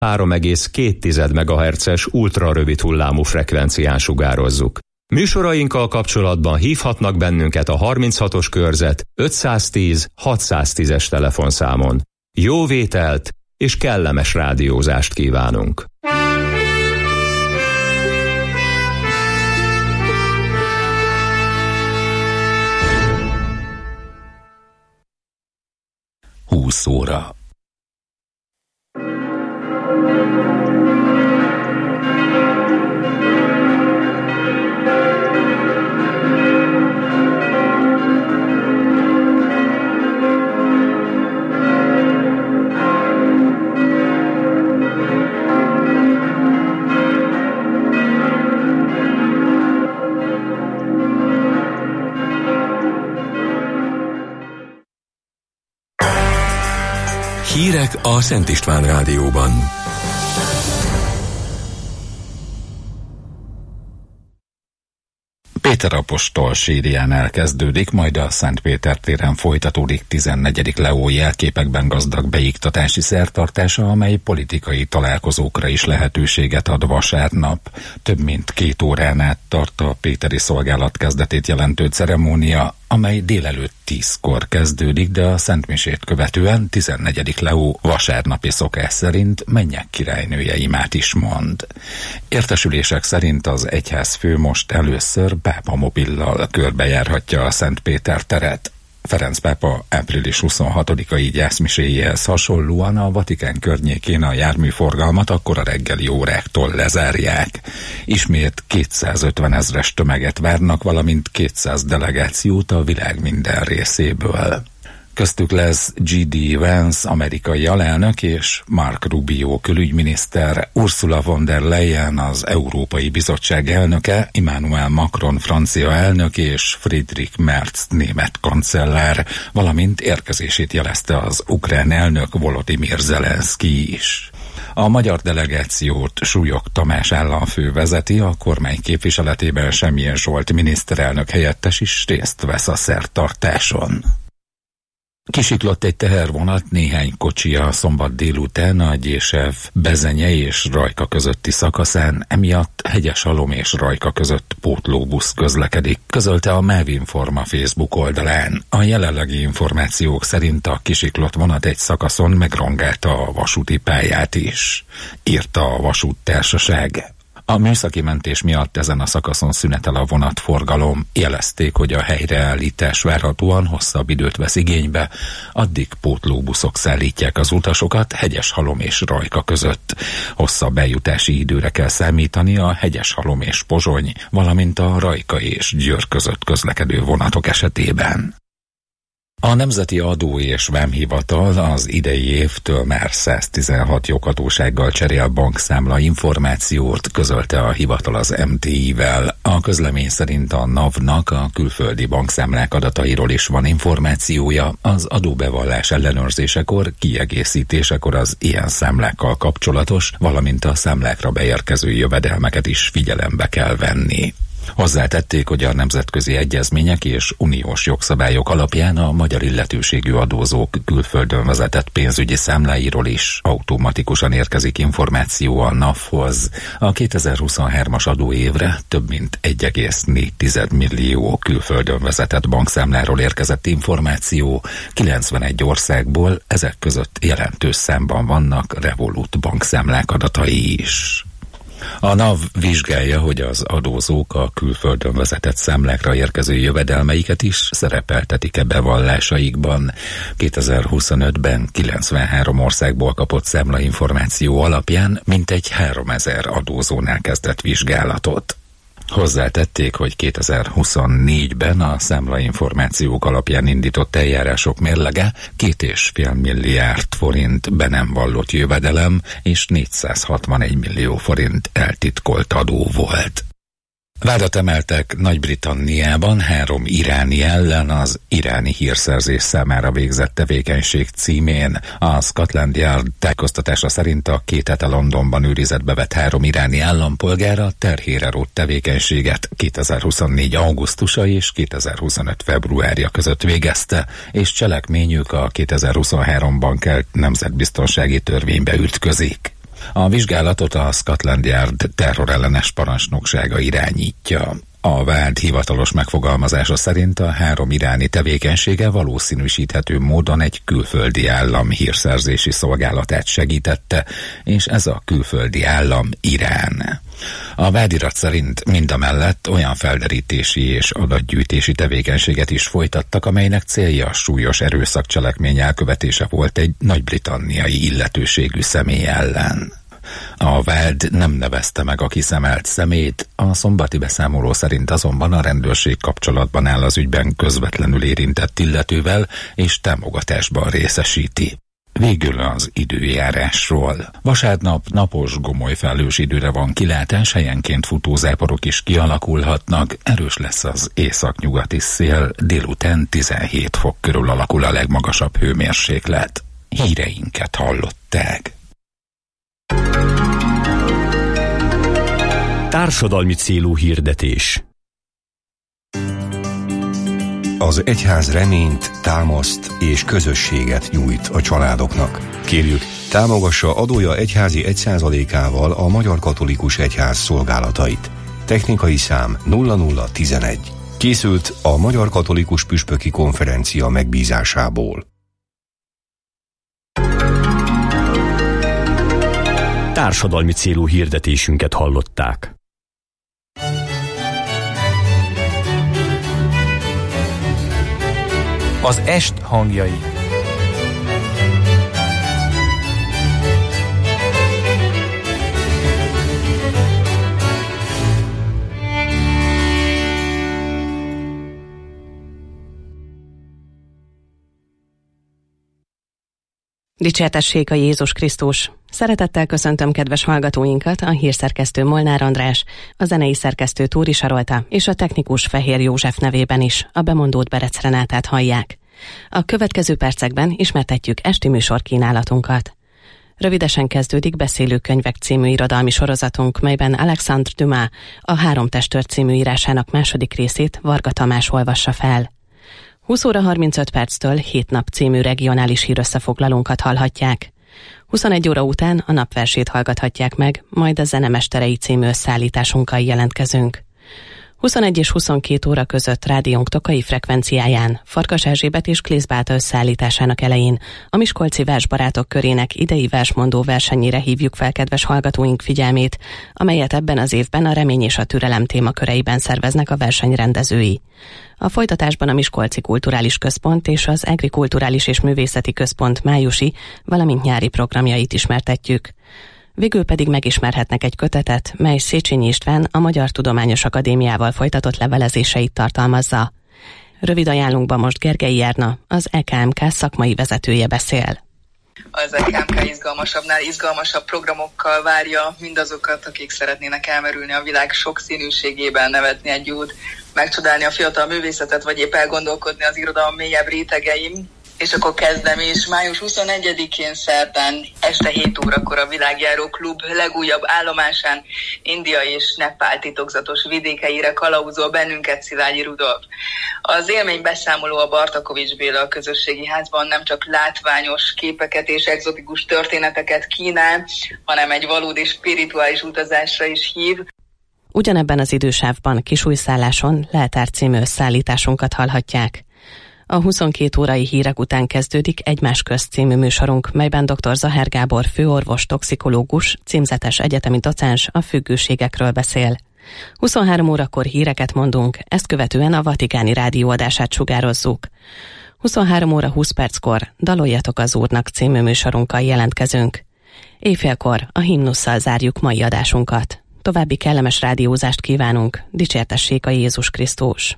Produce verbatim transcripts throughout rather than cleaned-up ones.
három egész két megahertzes ultrarövid hullámú frekvencián sugározzuk. Műsorainkkal kapcsolatban hívhatnak bennünket a harminchatos körzet ötszáztíz hatszáztízes telefonszámon. Jó vételt és kellemes rádiózást kívánunk! húsz óra. Hírek a Szent István Rádióban. Péter apostol sírjánál kezdődik, majd a Szent Péter téren folytatódik tizennegyedik Leó jelképekben gazdag beiktatási szertartása, amely politikai találkozókra is lehetőséget ad vasárnap. Több mint két órán át tart a péteri szolgálat kezdetét jelentő ceremónia, amely délelőtt tízkor kezdődik, de a szentmisét követően tizennegyedik Leó vasárnapi szokás szerint mennyek királynője imát is mond. Értesülések szerint az egyházfő most először pápamobillal körbejárhatja a Szent Péter teret. Ferenc pápa április huszonhatodikai gyászmiséjéhez hasonlóan a Vatikán környékén a járműforgalmat akkor a reggeli óráktól lezárják. Ismét kétszázötven ezres tömeget várnak, valamint kétszáz delegációt a világ minden részéből. Köztük lesz J D Vance, amerikai alelnök, és Marco Rubio külügyminiszter, Ursula von der Leyen, az Európai Bizottság elnöke, Emmanuel Macron francia elnök és Friedrich Merz német kancellár, valamint érkezését jelezte az ukrán elnök Volodymyr Zelenszky is. A magyar delegációt Súlyog Tamás államfő vezeti, a kormány képviseletében Semjén Zsolt miniszterelnök helyettes is részt vesz a szertartáson. Kisiklott egy tehervonat néhány kocsija a szombat délután a Gyésev, Bezenye és Rajka közötti szakaszán, emiatt Hegyeshalom és Rajka között pótlóbusz közlekedik, közölte a Mávinforma Facebook oldalán. A jelenlegi információk szerint a kisiklott vonat egy szakaszon megrongálta a vasúti pályát is, írta a vasúttársaság. A műszaki mentés miatt ezen a szakaszon szünetel a vonatforgalom. Jelezték, hogy a helyreállítás várhatóan hosszabb időt vesz igénybe, addig pótlóbuszok szállítják az utasokat Hegyeshalom és Rajka között. Hosszabb eljutási időre kell számítani a Hegyeshalom és Pozsony, valamint a Rajka és Győr között közlekedő vonatok esetében. A Nemzeti Adó és Vámhivatal az idei évtől már száztizenhat joghatósággal cserél bankszámla információt, közölte a hivatal az M T I-vel. A közlemény szerint a NAV-nak a külföldi bankszámlák adatairól is van információja, az adóbevallás ellenőrzésekor, kiegészítésekor az ilyen számlákkal kapcsolatos, valamint a számlákra beérkező jövedelmeket is figyelembe kell venni. Hozzátették, hogy a nemzetközi egyezmények és uniós jogszabályok alapján a magyar illetőségű adózók külföldön vezetett pénzügyi számláiról is automatikusan érkezik információ a NAV-hoz. A kétezer-huszonhármas adóévre több mint egy egész négy millió külföldön vezetett bankszámláról érkezett információ, kilencvenegy országból, ezek között jelentős számban vannak Revolut bankszámlák adatai is. A NAV vizsgálja, hogy az adózók a külföldön vezetett számlákra érkező jövedelmeiket is szerepeltetik-e bevallásaikban. kétezer-huszonötben kilencvenhárom országból kapott számlainformáció alapján mintegy háromezer adózónál kezdett vizsgálatot. Hozzátették, hogy kétezer-huszonnégyben a számlainformációk alapján indított eljárások mérlege két és fél milliárd forint be nem vallott jövedelem és négyszázhatvanegy millió forint eltitkolt adó volt. Vádat emeltek Nagy-Britanniában három iráni ellen az iráni hírszerzés számára végzett tevékenység címén. A Scotland Yard tájékoztatása szerint a két hete Londonban őrizetbe vett három iráni állampolgára terhére rótt tevékenységet kétezer-huszonnégy augusztusa és kétezer-huszonöt februárja között végezte, és cselekményük a kétezer-huszonháromban kelt nemzetbiztonsági törvénybe ütközik. A vizsgálatot a Scotland Yard terrorellenes parancsnoksága irányítja. A vád hivatalos megfogalmazása szerint a három iráni tevékenysége valószínűsíthető módon egy külföldi állam hírszerzési szolgálatát segítette, és ez a külföldi állam Irán. A vádirat szerint mindamellett olyan felderítési és adatgyűjtési tevékenységet is folytattak, amelynek célja súlyos erőszakcselekmény elkövetése volt egy nagy-britanniai illetőségű személy ellen. A vád nem nevezte meg a kiszemelt szemét, a szombati beszámoló szerint azonban a rendőrség kapcsolatban áll az ügyben közvetlenül érintett illetővel, és támogatásban részesíti. Végül az időjárásról. Vasárnap napos, gomoly felhős időre van kilátás, helyenként futózáporok is kialakulhatnak, erős lesz az északnyugati szél, délután tizenhét fok körül alakul a legmagasabb hőmérséklet. Híreinket hallották. Társadalmi célú hirdetés. Az egyház reményt, támaszt és közösséget nyújt a családoknak. Kérjük, támogassa adója egyházi egy százalékával a Magyar Katolikus Egyház szolgálatait. Technikai szám nulla nulla tizenegy. Készült a Magyar Katolikus Püspöki Konferencia megbízásából. Társadalmi célú hirdetésünket hallották. Az est hangjai. Dicsértessék a Jézus Krisztus! Szeretettel köszöntöm kedves hallgatóinkat, a hírszerkesztő Molnár András, a zenei szerkesztő Tóri Sarolta és a technikus Fehér József nevében is a bemondót Berec Renátát hallják. A következő percekben ismertetjük esti műsorkínálatunkat. Rövidesen kezdődik Beszélő könyvek című irodalmi sorozatunk, melyben Alexandre Dumas a Három testőr című írásának második részét Varga Tamás olvassa fel. húsz óra harmincöt perctől Hét nap című regionális hírösszefoglalónkat hallhatják. huszonegy óra után a napversét hallgathatják meg, majd a Zenemesterei című összeállításunkkal jelentkezünk. huszonegy és huszonkét óra között rádiónk tokai frekvenciáján Farkas Erzsébet és Klész Bálta összeállításának elején a miskolci versbarátok körének idei versmondó versenyére hívjuk fel kedves hallgatóink figyelmét, amelyet ebben az évben a Remény és a Türelem témaköreiben szerveznek a verseny rendezői. A folytatásban a Miskolci Kulturális Központ és az Egri Kulturális és Művészeti Központ májusi, valamint nyári programjait ismertetjük. Végül pedig megismerhetnek egy kötetet, mely Széchenyi István a Magyar Tudományos Akadémiával folytatott levelezéseit tartalmazza. Rövid ajánlunkban most Gergely Erna, az é ká em ká szakmai vezetője beszél. Az é ká em ká izgalmasabbnál izgalmasabb programokkal várja mindazokat, akik szeretnének elmerülni a világ sokszínűségében, nevetni egy jót, megcsodálni a fiatal művészetet, vagy épp elgondolkodni az irodalom mélyebb rétegeim. És akkor kezdem is. május huszonegyedikén szerdán este hét órakor a Világjáró Klub legújabb állomásán India és Nepál titokzatos vidékeire kalauzol bennünket Szilágyi Rudolf. Az élmény beszámoló a Bartakovics Béla közösségi házban nem csak látványos képeket és egzotikus történeteket kínál, hanem egy valódi spirituális utazásra is hív. Ugyanebben az idősávban Kisújszálláson Leltár című összeállításunkat hallhatják. A huszonkét órai hírek után kezdődik Egymás közt című műsorunk, melyben dr. Zahár Gábor főorvos, toxikológus, címzetes egyetemi docens a függőségekről beszél. huszonhárom órakor híreket mondunk, ezt követően a Vatikáni rádióadását sugározzuk. huszonhárom óra húsz perckor Daloljatok az Úrnak című műsorunkkal jelentkezünk. Éjfélkor a himnusszal zárjuk mai adásunkat. További kellemes rádiózást kívánunk, dicsértessék a Jézus Krisztus!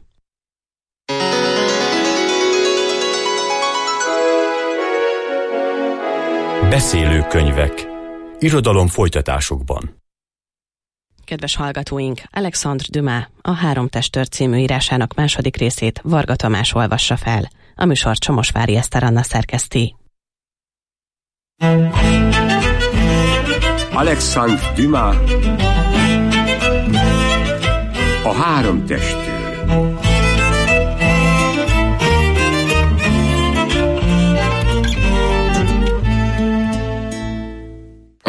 Beszélő könyvek. Irodalom folytatásokban. Kedves hallgatóink, Alexandre Dumas a Három testőr című írásának második részét Varga Tamás olvassa fel. A műsor Csomosvári Eszter Anna szerkeszti. Alexandre Dumas a Három testőr.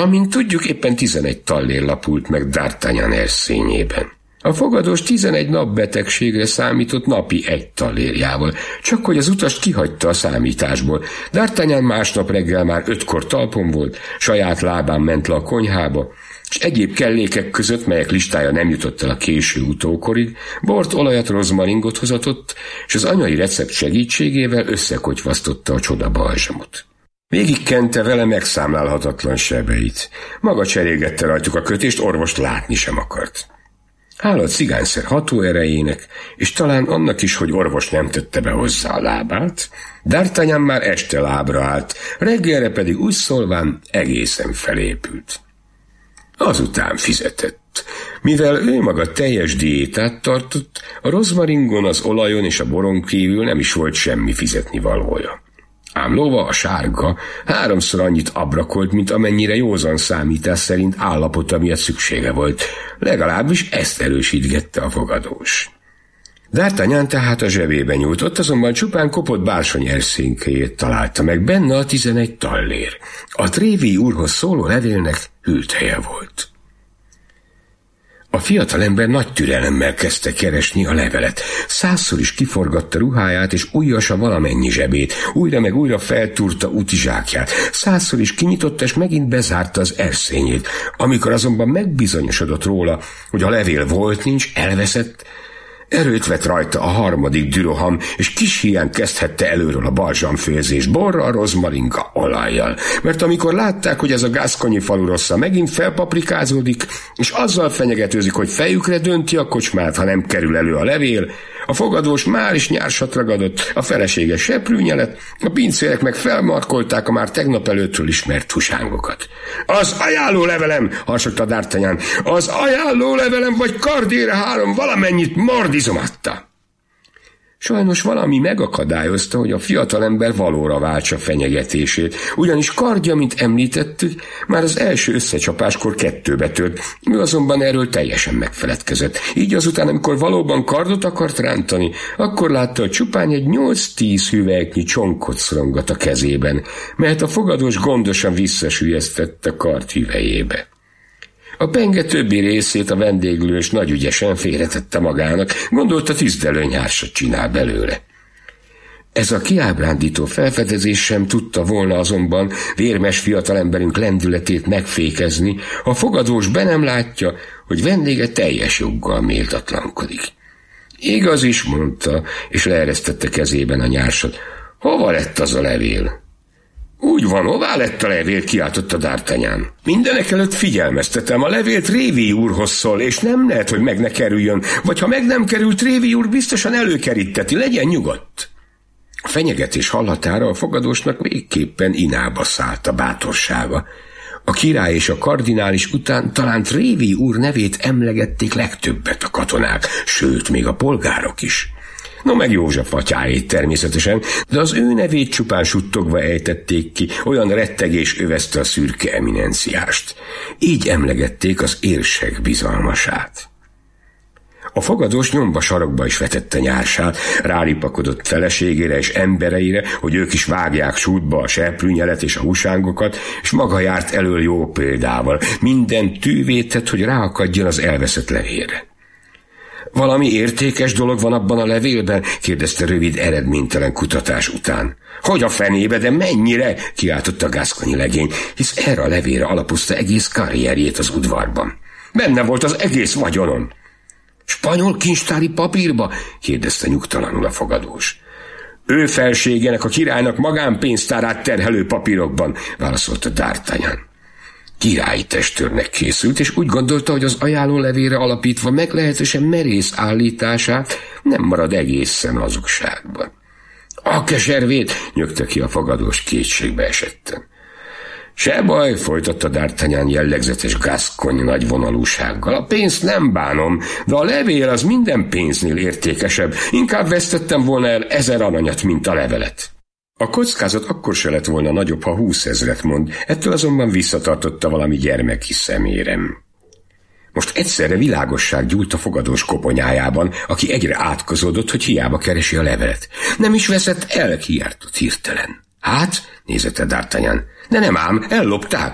Amint tudjuk, éppen tizenegy tallér lapult meg D'Artagnan erszényében. A fogadós tizenegy nap betegségre számított napi egy tallérjával, csak hogy az utast kihagyta a számításból. D'Artagnan másnap reggel már ötkor talpon volt, saját lábán ment le a konyhába, és egyéb kellékek között, melyek listája nem jutott el a késő utókorig, bort, olajat, rozmaringot hozatott, és az anyai recept segítségével összekotyvasztotta a csodabalzsamot. Végigkente vele megszámlálhatatlan sebeit. Maga cserélgette rajtuk a kötést, orvost látni sem akart. Hála a cigányszer hatóerejének, és talán annak is, hogy orvos nem tette be hozzá a lábát, D'Artagnan már este lábra állt, reggelre pedig úgy szólván egészen felépült. Azután fizetett. Mivel ő maga teljes diétát tartott, a rozmaringon, az olajon és a boron kívül nem is volt semmi fizetni valója. Ám lova, a sárga, háromszor annyit abrakolt, mint amennyire józan számítás szerint állapota miatt szüksége volt. Legalábbis ezt erősítgette a fogadós. D'Artagnan tehát a zsebébe nyújtott, azonban csupán kopott bársony erszénykéjét találta meg, benne a tizenegy tallér. A Tréville úrhoz szóló levélnek hűlt helye volt. A fiatalember nagy türelemmel kezdte keresni a levelet. Százszor is kiforgatta ruháját, és ujjasa valamennyi zsebét. Újra meg újra feltúrta útizsákját. Százszor is kinyitotta, és megint bezárta az erszényét. Amikor azonban megbizonyosodott róla, hogy a levél volt, nincs, elveszett, erőt vett rajta a harmadik düroham, és kis híján kezdhette előről a balzsamfőzés borral, rozmaringa, olajjal. Mert amikor látták, hogy ez a gascogni falu rossza megint felpaprikázódik, és azzal fenyegetőzik, hogy fejükre dönti a kocsmát, ha nem kerül elő a levél, a fogadós már is nyársat ragadott, a felesége seprűnyelet, a pincérek meg felmarkolták a már tegnap előttről ismert husángokat. Az ajánló levelem, harsogta D'Artagnan, az ajánló levelem vagy kardére három valamennyit mordizomatta. Sajnos valami megakadályozta, hogy a fiatalember valóra váltsa fenyegetését, ugyanis kardja, mint említettük, már az első összecsapáskor kettőbe tört, ő azonban erről teljesen megfeledkezett. Így azután, amikor valóban kardot akart rántani, akkor látta, hogy csupán egy nyolc-tíz hüvelyknyi csonkot szorongat a kezében, melyet a fogadós gondosan visszasüllyesztett a kard hüvelyébe. A penge többi részét a vendéglős nagy ügyesen félretette magának, gondolta tisztelőnyhársat csinál belőle. Ez a kiábrándító felfedezés sem tudta volna azonban vérmes fiatalemberünk lendületét megfékezni, a fogadós be nem látja, hogy vendége teljes joggal méltatlankodik. Igaz is, mondta, és leeresztette kezében a nyársat. Hova lett az a levél? Úgy van, hová lett a levél, kiáltotta D'Artagnan. Mindenek előtt figyelmeztetem, a levél Tréville úrhoz szól, és nem lehet, hogy meg ne kerüljön, vagy ha meg nem kerül, Tréville úr biztosan előkeríteti, legyen nyugodt. A fenyegetés hallatára a fogadósnak végképpen inába szállt a bátorsága. A király és a kardinális után talán Tréville úr nevét emlegették legtöbbet a katonák, sőt, még a polgárok is. No, meg József atyáét természetesen, de az ő nevét csupán suttogva ejtették ki, olyan rettegés övezte a szürke eminenciást. Így emlegették az érsek bizalmasát. A fogadós nyomba sarokba is vetette nyársát, rálipakodott feleségére és embereire, hogy ők is vágják sútba a seprűnyelet és a husángokat, és maga járt elől jó példával. Minden tűvé tett, hogy ráakadjon az elveszett levélre. Valami értékes dolog van abban a levélben? Kérdezte rövid, eredménytelen kutatás után. Hogy a fenébe, de mennyire? Kiáltott a gascogni legény, hisz erre a levélre alapozta egész karrierjét az udvarban. Benne volt az egész vagyonon. Spanyol kincstári papírba? Kérdezte nyugtalanul a fogadós. Ő felségének, a királynak magánpénztárát terhelő papírokban, válaszolta D'Artagnan. Királyi testőrnek készült, és úgy gondolta, hogy az ajánlólevélre alapítva meglehetősen merész állítását nem marad egészen hazugságban. A keservét, nyögte ki a fogadós kétségbe esetten. Se baj, folytatta D'Artagnan jellegzetes gascogni nagy vonalúsággal. A pénzt nem bánom, de a levél az minden pénznél értékesebb. Inkább vesztettem volna el ezer aranyat, mint a levelet. A kockázat akkor se lett volna nagyobb, ha húszezret mond, ettől azonban visszatartotta valami gyermeki szemérem. Most egyszerre világosság gyújt a fogadós koponyájában, aki egyre átkozódott, hogy hiába keresi a levelet. Nem is veszett el, kiáltott hirtelen. Hát, nézette D'Artagnan, de nem ám, ellopták.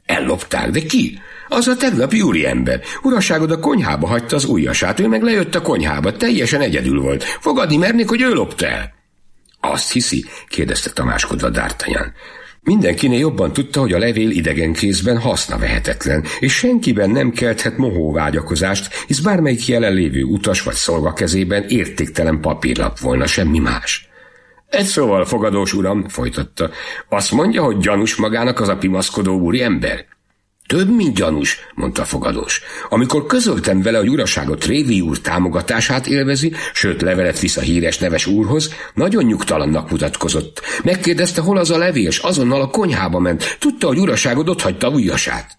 Ellopták, de ki? Az a tegnapi úriember. Uraságod a konyhába hagyta az ujjasát, ő meg lejött a konyhába, teljesen egyedül volt. Fogadni mernék, hogy ő lopta el. Azt hiszi? Kérdezte tamáskodva D'Artagnan. Mindenkinél jobban tudta, hogy a levél idegen kézben hasznavehetetlen, és senkiben nem kelthet mohó vágyakozást, hisz bármelyik jelenlévő utas vagy szolga kezében értéktelen papírlap volna, semmi más. Egy szóval, fogadós uram, folytatta, azt mondja, hogy gyanús magának az a pimaszkodó úriember? Több, mint gyanús, mondta a fogadós. Amikor közöltem vele, hogy uraságot Tréville úr támogatását élvezi, sőt levelet visz a híres neves úrhoz, nagyon nyugtalannak mutatkozott. Megkérdezte, hol az a levél, és azonnal a konyhába ment. Tudta, hogy uraságod ott hagyta ujjasát.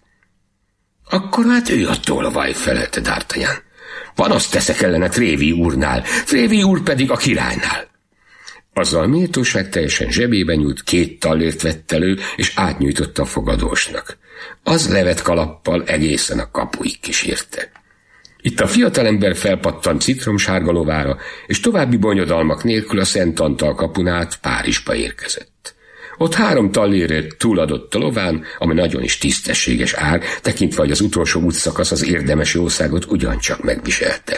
Akkor hát ő a tolvaj, felelte D'Artagnan. Panaszt teszek ellene Tréville úrnál, Tréville úr pedig a királynál. Azzal méltóság teljesen zsebébe nyújt, két tallért vett elő, és átnyújtotta a fogadósnak. Az levet kalappal egészen a kapuig kísérte. Itt a fiatalember felpattant citromsárga lovára, és további bonyodalmak nélkül a Szent Antal kapun át Párizsba érkezett. Ott három tallérért túladott a lován, ami nagyon is tisztességes ár, tekintve, hogy az utolsó útszakasz az érdemes jószágot ugyancsak megviselte.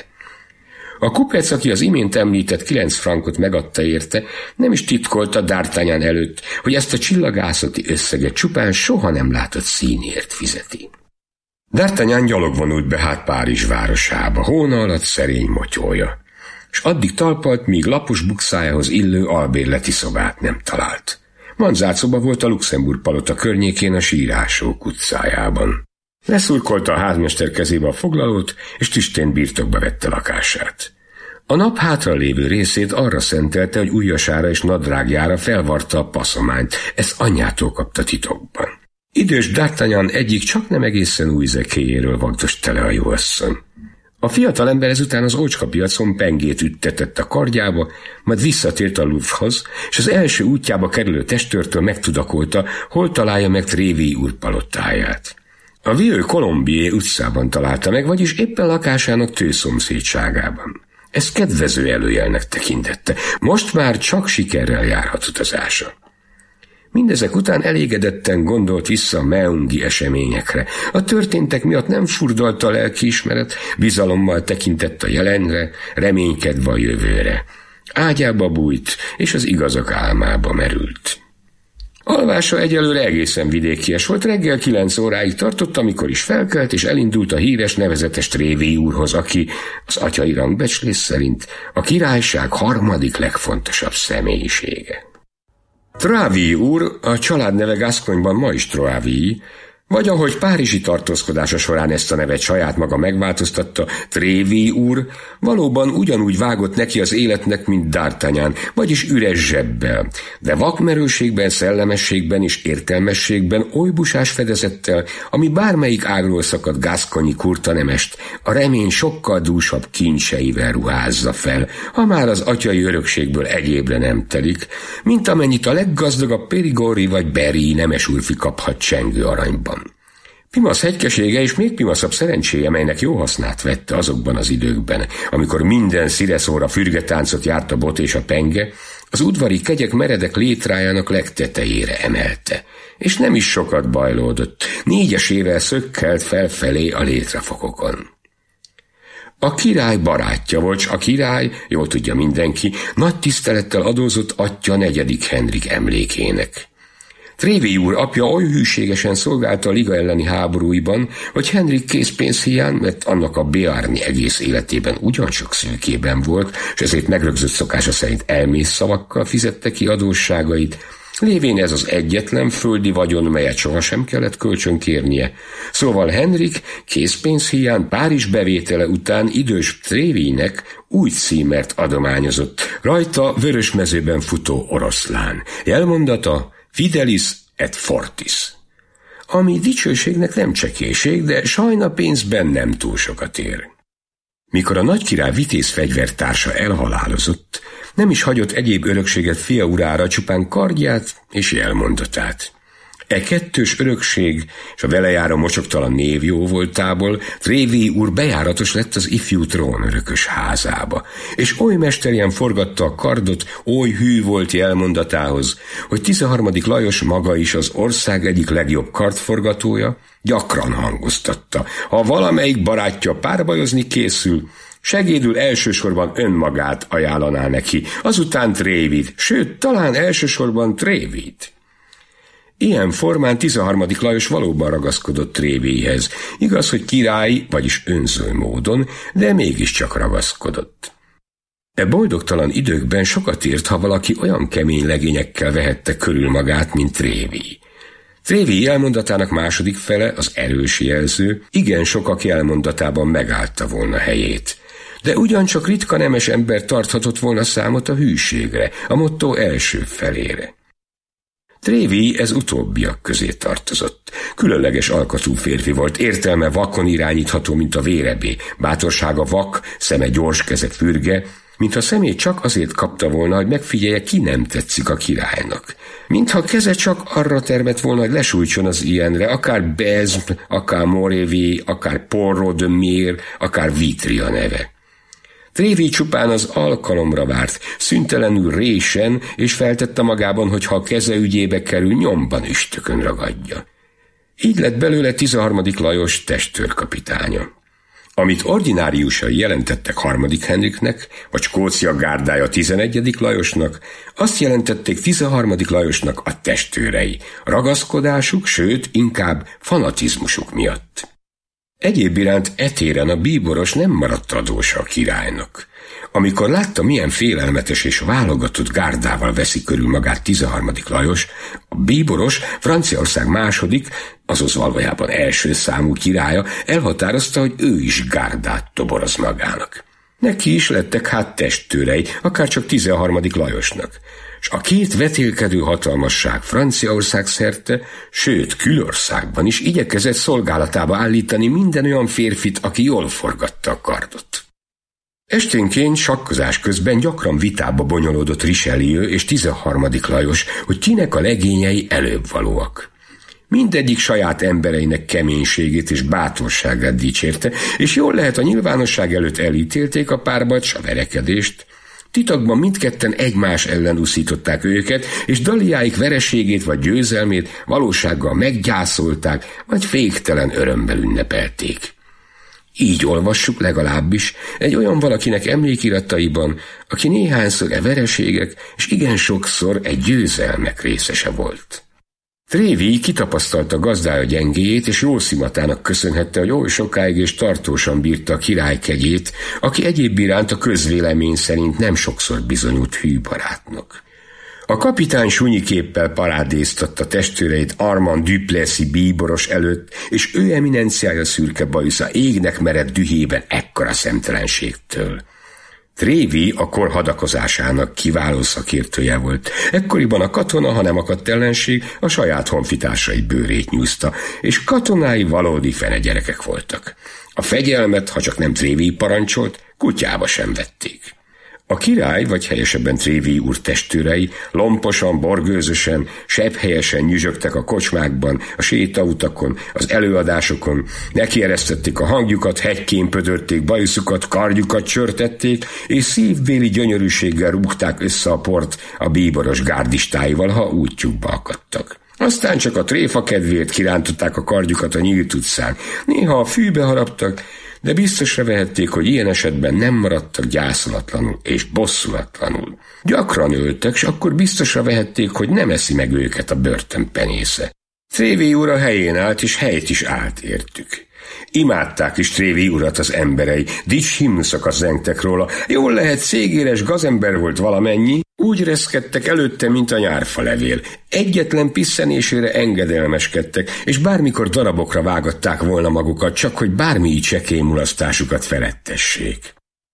A kupec, aki az imént említett kilenc frankot megadta érte, nem is titkolta D'Artagnan előtt, hogy ezt a csillagászati összeget csupán soha nem látott színért fizeti. D'Artagnan gyalog vonult be hát Párizs városába, hóna alatt szerény motyója, és addig talpalt, míg lapos bukszájához illő albérleti szobát nem talált. Manzárt szoba volt a Luxemburg palota környékén a Sírásók utcájában. Leszurkolta a házmester kezébe a foglalót, és tüstén birtokba vette lakását. A nap hátra lévő részét arra szentelte, hogy ujjasára és nadrágjára felvarta a passzományt, ezt anyjától kapta titokban. Idős D'Artagnan egyik csak nem egészen új zekéjéről vagdost tele a jóasszony. A fiatalember ezután az ócska piacon pengét üttetett a kardjába, majd visszatért a Louvrehoz, és az első útjába kerülő testőrtől megtudakolta, hol találja meg Tréville úr palotáját. A Vieux Colombier utcában találta meg, vagyis éppen lakásának tőszomszédságában. Ezt kedvező előjelnek tekintette. Most már csak sikerrel járhat utazása. Mindezek után elégedetten gondolt vissza a meungi eseményekre. A történtek miatt nem furdalta a lelkiismeret, bizalommal tekintett a jelenre, reménykedve a jövőre. Ágyába bújt, és az igazak álmába merült. Alvása egyelőre egészen vidékies volt, reggel kilenc óráig tartott, amikor is felkelt, és elindult a híres nevezetes Tréville úrhoz, aki az atyai rangbecslés szerint a királyság harmadik legfontosabb személyisége. Tréville úr, a családneve Gasconyban ma is Tréville, vagy ahogy párizsi tartózkodása során ezt a nevet saját maga megváltoztatta, Tréville úr valóban ugyanúgy vágott neki az életnek, mint D'Artagnan, vagyis üres zsebbel, de vakmerőségben, szellemességben és értelmességben oly busás fedezettel, ami bármelyik ágról szakadt gascogni kurta nemest a remény sokkal dúsabb kincseivel ruházza fel, ha már az atyai örökségből egyébre nem telik, mint amennyit a leggazdagabb Périgori vagy Berry nemes úrfi kaphat csengő aranyban. Pimasz hegykesége és még pimaszabb szerencséje, melynek jó hasznát vette azokban az időkben, amikor minden szireszóra fürgetáncot járt a bot és a penge, az udvari kegyek meredek létrájának legtetejére emelte, és nem is sokat bajlódott, négyesével szökkelt felfelé a létrafokokon. A király barátja volt, s a király, jól tudja mindenki, nagy tisztelettel adózott atya negyedik Henrik emlékének. Tréville úr apja oly hűségesen szolgálta a liga elleni háborúiban, hogy Henrik készpénz hiány, mert annak a Béarni egész életében ugyancsak szűkében volt, és ezért megrögzött szokása szerint elmész szavakkal fizette ki adósságait, lévén ez az egyetlen földi vagyon, melyet sohasem kellett kölcsönkérnie. Szóval Henrik készpénz hiány Párizs bevétele után idős Tréville-nek új címert adományozott, rajta vörösmezőben futó oroszlán. Jelmondata Fidelis et Fortis, ami dicsőségnek nem csekéség, de sajna pénzben nem túl sokat ér. Mikor a nagykirály vitéz fegyvertársa elhalálozott, nem is hagyott egyéb örökséget fia urára, csupán kardját és jelmondatát. E kettős örökség és a vele járó mocsoktalan név jóvoltából Trévy úr bejáratos lett az ifjú trónörökös házába, és oly mesterien forgatta a kardot oly hű volt jelmondatához, hogy tizenharmadik Lajos maga is az ország egyik legjobb kardforgatója, gyakran hangoztatta. Ha valamelyik barátja párbajozni készül, segédül elsősorban önmagát ajánlaná neki, azután Trévyt, sőt, talán elsősorban Trévyt. Ilyen formán tizenharmadik Lajos valóban ragaszkodott Trévyhez. Igaz, hogy királyi, vagyis önző módon, de mégiscsak ragaszkodott. E boldogtalan időkben sokat írt, ha valaki olyan kemény legényekkel vehette körül magát, mint Trévy. Trévy jelmondatának második fele, az erős jelző, igen sokak jelmondatában megállta volna helyét. De ugyancsak ritka nemes ember tarthatott volna számot a hűségre, a motto első felére. Trévy ez utóbbiak közé tartozott. Különleges alkatú férfi volt, értelme vakon irányítható, mint a vérebé, bátorsága vak, szeme gyors, keze fürge, mintha szemét csak azért kapta volna, hogy megfigyelje, ki nem tetszik a királynak. Mintha keze csak arra termett volna, hogy lesújtson az ilyenre, akár Bezm, akár Morévé, akár Poirot de Mir, akár Vitria neve. Trévy csupán az alkalomra várt, szüntelenül résen, és feltette magában, hogy ha a keze ügyébe kerül, nyomban üstökön ragadja. Így lett belőle tizenharmadik Lajos testőrkapitánya. Amit ordináriusai jelentettek harmadik Henriknek, vagy Skócia gárdája tizenegyedik Lajosnak, azt jelentették tizenharmadik Lajosnak a testőrei, ragaszkodásuk, sőt, inkább fanatizmusuk miatt. Egyéb iránt etéren a bíboros nem maradt adósa a királynak. Amikor látta, milyen félelmetes és válogatott gárdával veszi körül magát tizenharmadik Lajos, a bíboros, Franciaország második, azaz valójában első számú királya elhatározta, hogy ő is gárdát toboroz magának. Neki is lettek hát testőrei, akárcsak tizenharmadik Lajosnak, s a két vetélkedő hatalmasság Franciaország szerte, sőt külországban is igyekezett szolgálatába állítani minden olyan férfit, aki jól forgatta a kardot. Esténként sakkozás közben gyakran vitába bonyolódott Richelieu és tizenharmadik Lajos, hogy kinek a legényei előbb valóak. Mindegyik saját embereinek keménységét és bátorságát dicsérte, és jól lehet a nyilvánosság előtt elítélték a párbajt s a verekedést. Titokban mindketten egymás ellen uszították őket, és daliáik vereségét vagy győzelmét valósággal meggyászolták, vagy féktelen örömmel ünnepelték. Így olvassuk legalábbis egy olyan valakinek emlékirataiban, aki néhányszor e vereségek, és igen sokszor egy győzelmek részese volt. Trévy kitapasztalta gazdája gyengéjét, és jószimatának köszönhette, hogy oly sokáig és tartósan bírta a király kegyét, aki egyéb iránt a közvélemény szerint nem sokszor bizonyult hű barátnak. A kapitány sunyiképpel parádéztatta testőreit Armand Duplessis bíboros előtt, és ő eminenciája szürke bajusza égnek meredt dühében ekkora szemtelenségtől. Trévy a kor hadakozásának kiváló szakértője volt. Ekkoriban a katona, ha nem akadt ellenség, a saját honfitársai bőrét nyúzta, és katonái valódi fenegyerekek voltak. A fegyelmet, ha csak nem Trévy parancsolt, kutyába sem vették. A király, vagy helyesebben Trévy úr testőrei lomposan, borgőzösen, sebhelyesen nyüzsögtek a kocsmákban, a sétautakon, az előadásokon, nekieresztették a hangjukat, hegykén pödörték bajuszukat, kardjukat csörtették, és szívbéli gyönyörűséggel rúgták össze a port a bíboros gárdistáival, ha útjukba akadtak. Aztán csak a tréfa kedvéért kirántották a kardjukat a nyílt utcán. Néha a fűbe haraptak, de biztosra vehették, hogy ilyen esetben nem maradtak gyászolatlanul és bosszulatlanul. Gyakran öltek, s akkor biztosra vehették, hogy nem eszi meg őket a börtönpenésze. Trévy úr a helyén állt, és helyt is állt értük. Imádták is Trévy urat az emberei, dics himnuszokat zengtek róla, jól lehet szégéres gazember volt valamennyi, úgy reszkedtek előtte, mint a nyárfa levél. Egyetlen pisszenésére engedelmeskedtek, és bármikor darabokra vágatták volna magukat, csak hogy bármi csekély mulasztásukat felettessék.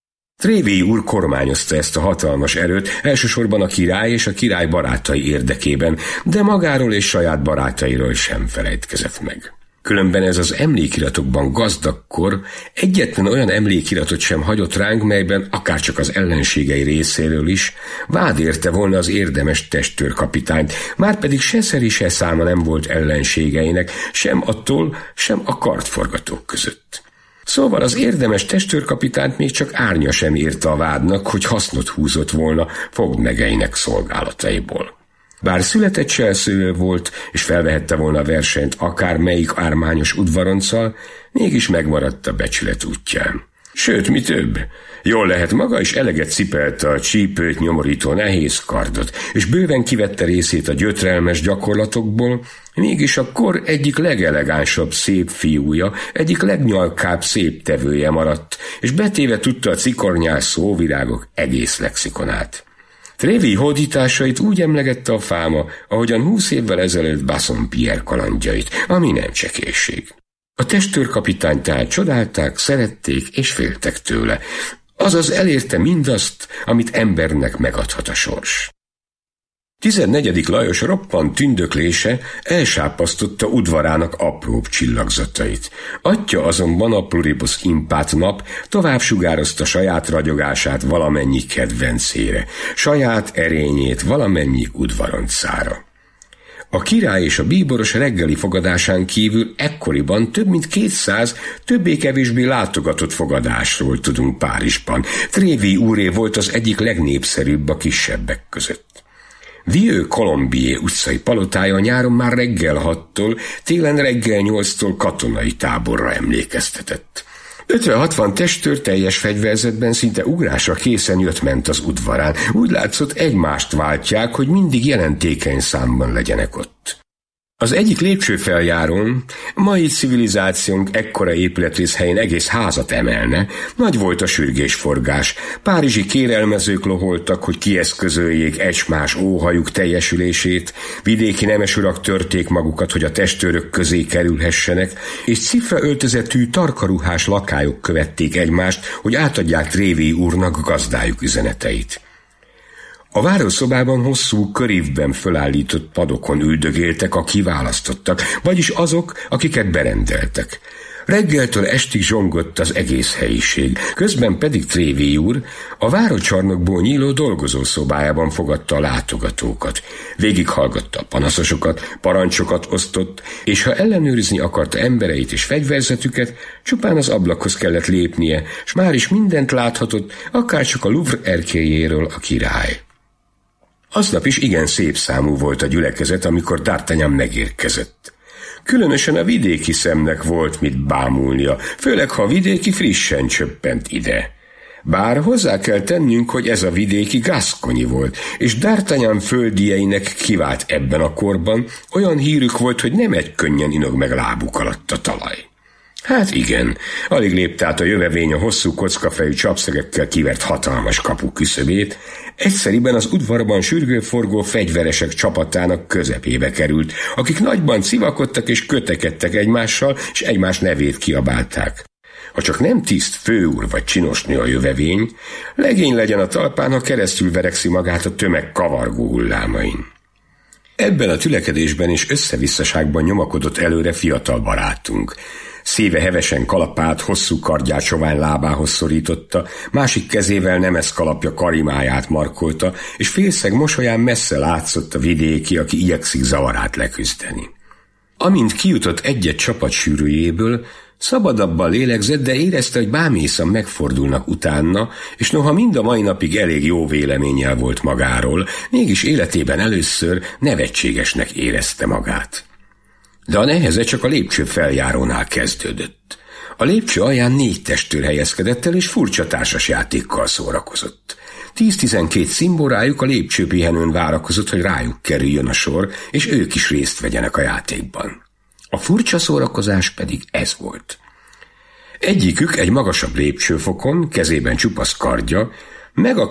Trévy úr kormányozta ezt a hatalmas erőt, elsősorban a király és a király barátai érdekében, de magáról és saját barátairól sem felejtkezett meg. Különben ez az emlékiratokban gazdag kor egyetlen olyan emlékiratot sem hagyott ránk, melyben akárcsak az ellenségei részéről is vád érte volna az érdemes testőrkapitányt, márpedig se szeri, se száma nem volt ellenségeinek, sem attól, sem a kardforgatók között. Szóval az érdemes testőrkapitányt még csak árnya sem érte a vádnak, hogy hasznot húzott volna fogdmegeinek szolgálataiból. Bár született cselszövő volt, és felvehette volna a versenyt akár melyik ármányos udvaronccal, mégis megmaradt a becsület útján. Sőt, mi több, jól lehet, maga is eleget cipelte a csípőt nyomorító nehéz kardot, és bőven kivette részét a gyötrelmes gyakorlatokból, mégis a kor egyik legelegánsabb szép fiúja, egyik legnyalkább szép tevője maradt, és betéve tudta a cikornyás szóvirágok egész lexikonát. Trévi hódításait úgy emlegette a fáma, ahogyan húsz évvel ezelőtt Bassompierre kalandjait, ami nem csekészség. A testőrkapitány tehát csodálták, szerették és féltek tőle, azaz elérte mindazt, amit embernek megadhat a sors. tizennegyedik Lajos roppant tündöklése elsápasztotta udvarának apróbb csillagzatait. Atyja azonban a pluribus impát nap tovább sugározta saját ragyogását valamennyi kedvencére, saját erényét valamennyi udvaroncára. A király és a bíboros reggeli fogadásán kívül ekkoriban több mint kétszáz többé-kevésbé látogatott fogadásról tudunk Párizsban. Trévi úré volt az egyik legnépszerűbb a kisebbek között. Vieux Colombier utcai palotája nyáron már reggel hattól, télen reggel nyolctól katonai táborra emlékeztetett. ötven-hatvan testőr teljes fegyverzetben szinte ugrásra készen jött-ment az udvarán. Úgy látszott, egymást váltják, hogy mindig jelentékeny számban legyenek ott. Az egyik lépcsőfeljárón, mai civilizációnk ekkora épületrész helyén egész házat emelne, nagy volt a sürgésforgás. Párizsi kérelmezők loholtak, hogy kieszközöljék egymás óhajuk teljesülését, vidéki nemesurak törték magukat, hogy a testőrök közé kerülhessenek, és cifraöltözetű tarkaruhás lakályok követték egymást, hogy átadják Trévi úrnak gazdájuk üzeneteit. A várószobában hosszú körívben fölállított padokon üldögéltek a kiválasztottak, vagyis azok, akiket berendeltek. Reggeltől estig zsongott az egész helyiség, közben pedig Trévi úr a városcsarnokból nyíló dolgozószobájában fogadta a látogatókat. Végighallgatta a panaszosokat, parancsokat osztott, és ha ellenőrizni akarta embereit és fegyverzetüket, csupán az ablakhoz kellett lépnie, s már is mindent láthatott, akárcsak a Louvre erkélyéről a király. Aznap is igen szép számú volt a gyülekezet, amikor D'Artagnan megérkezett. Különösen a vidéki szemnek volt mit bámulnia, főleg ha a vidéki frissen csöppent ide. Bár hozzá kell tennünk, hogy ez a vidéki Gascony volt, és D'Artagnan földieinek kivált ebben a korban, olyan hírük volt, hogy nem egy könnyen inog meg lábuk alatt a talaj. Hát igen, alig lépte át a jövevény a hosszú kockafejű csapszegekkel kivert hatalmas kapu küszöbét, egyszeriben az udvarban sürgőforgó fegyveresek csapatának közepébe került, akik nagyban civakodtak és kötekedtek egymással, és egymás nevét kiabálták. Ha csak nem tiszt főúr vagy csinosnő a jövevény, legény legyen a talpán, ha keresztül verekszi magát a tömeg kavargó hullámain. Ebben a tülekedésben és összevisszaságban nyomakodott előre fiatal barátunk. Szíve hevesen kalapált, hosszú kardját sovány lábához szorította, másik kezével nemes kalapja karimáját markolta, és félszeg mosolyán messze látszott a vidéki, aki igyekszik zavarát leküzdeni. Amint kijutott egy-egy csapat sűrűjéből, szabadabban lélegzett, de érezte, hogy bámészen megfordulnak utána, és noha mind a mai napig elég jó véleménnyel volt magáról, mégis életében először nevetségesnek érezte magát. De a neheze csak a lépcső feljárónál kezdődött. A lépcső alján négy testőr helyezkedett el, és furcsa társasjátékkal szórakozott. Tíz-tizenkét szimborájuk a lépcsőpihenőn várakozott, hogy rájuk kerüljön a sor, és ők is részt vegyenek a játékban. A furcsa szórakozás pedig ez volt. Egyikük egy magasabb lépcsőfokon, kezében csupasz kardja,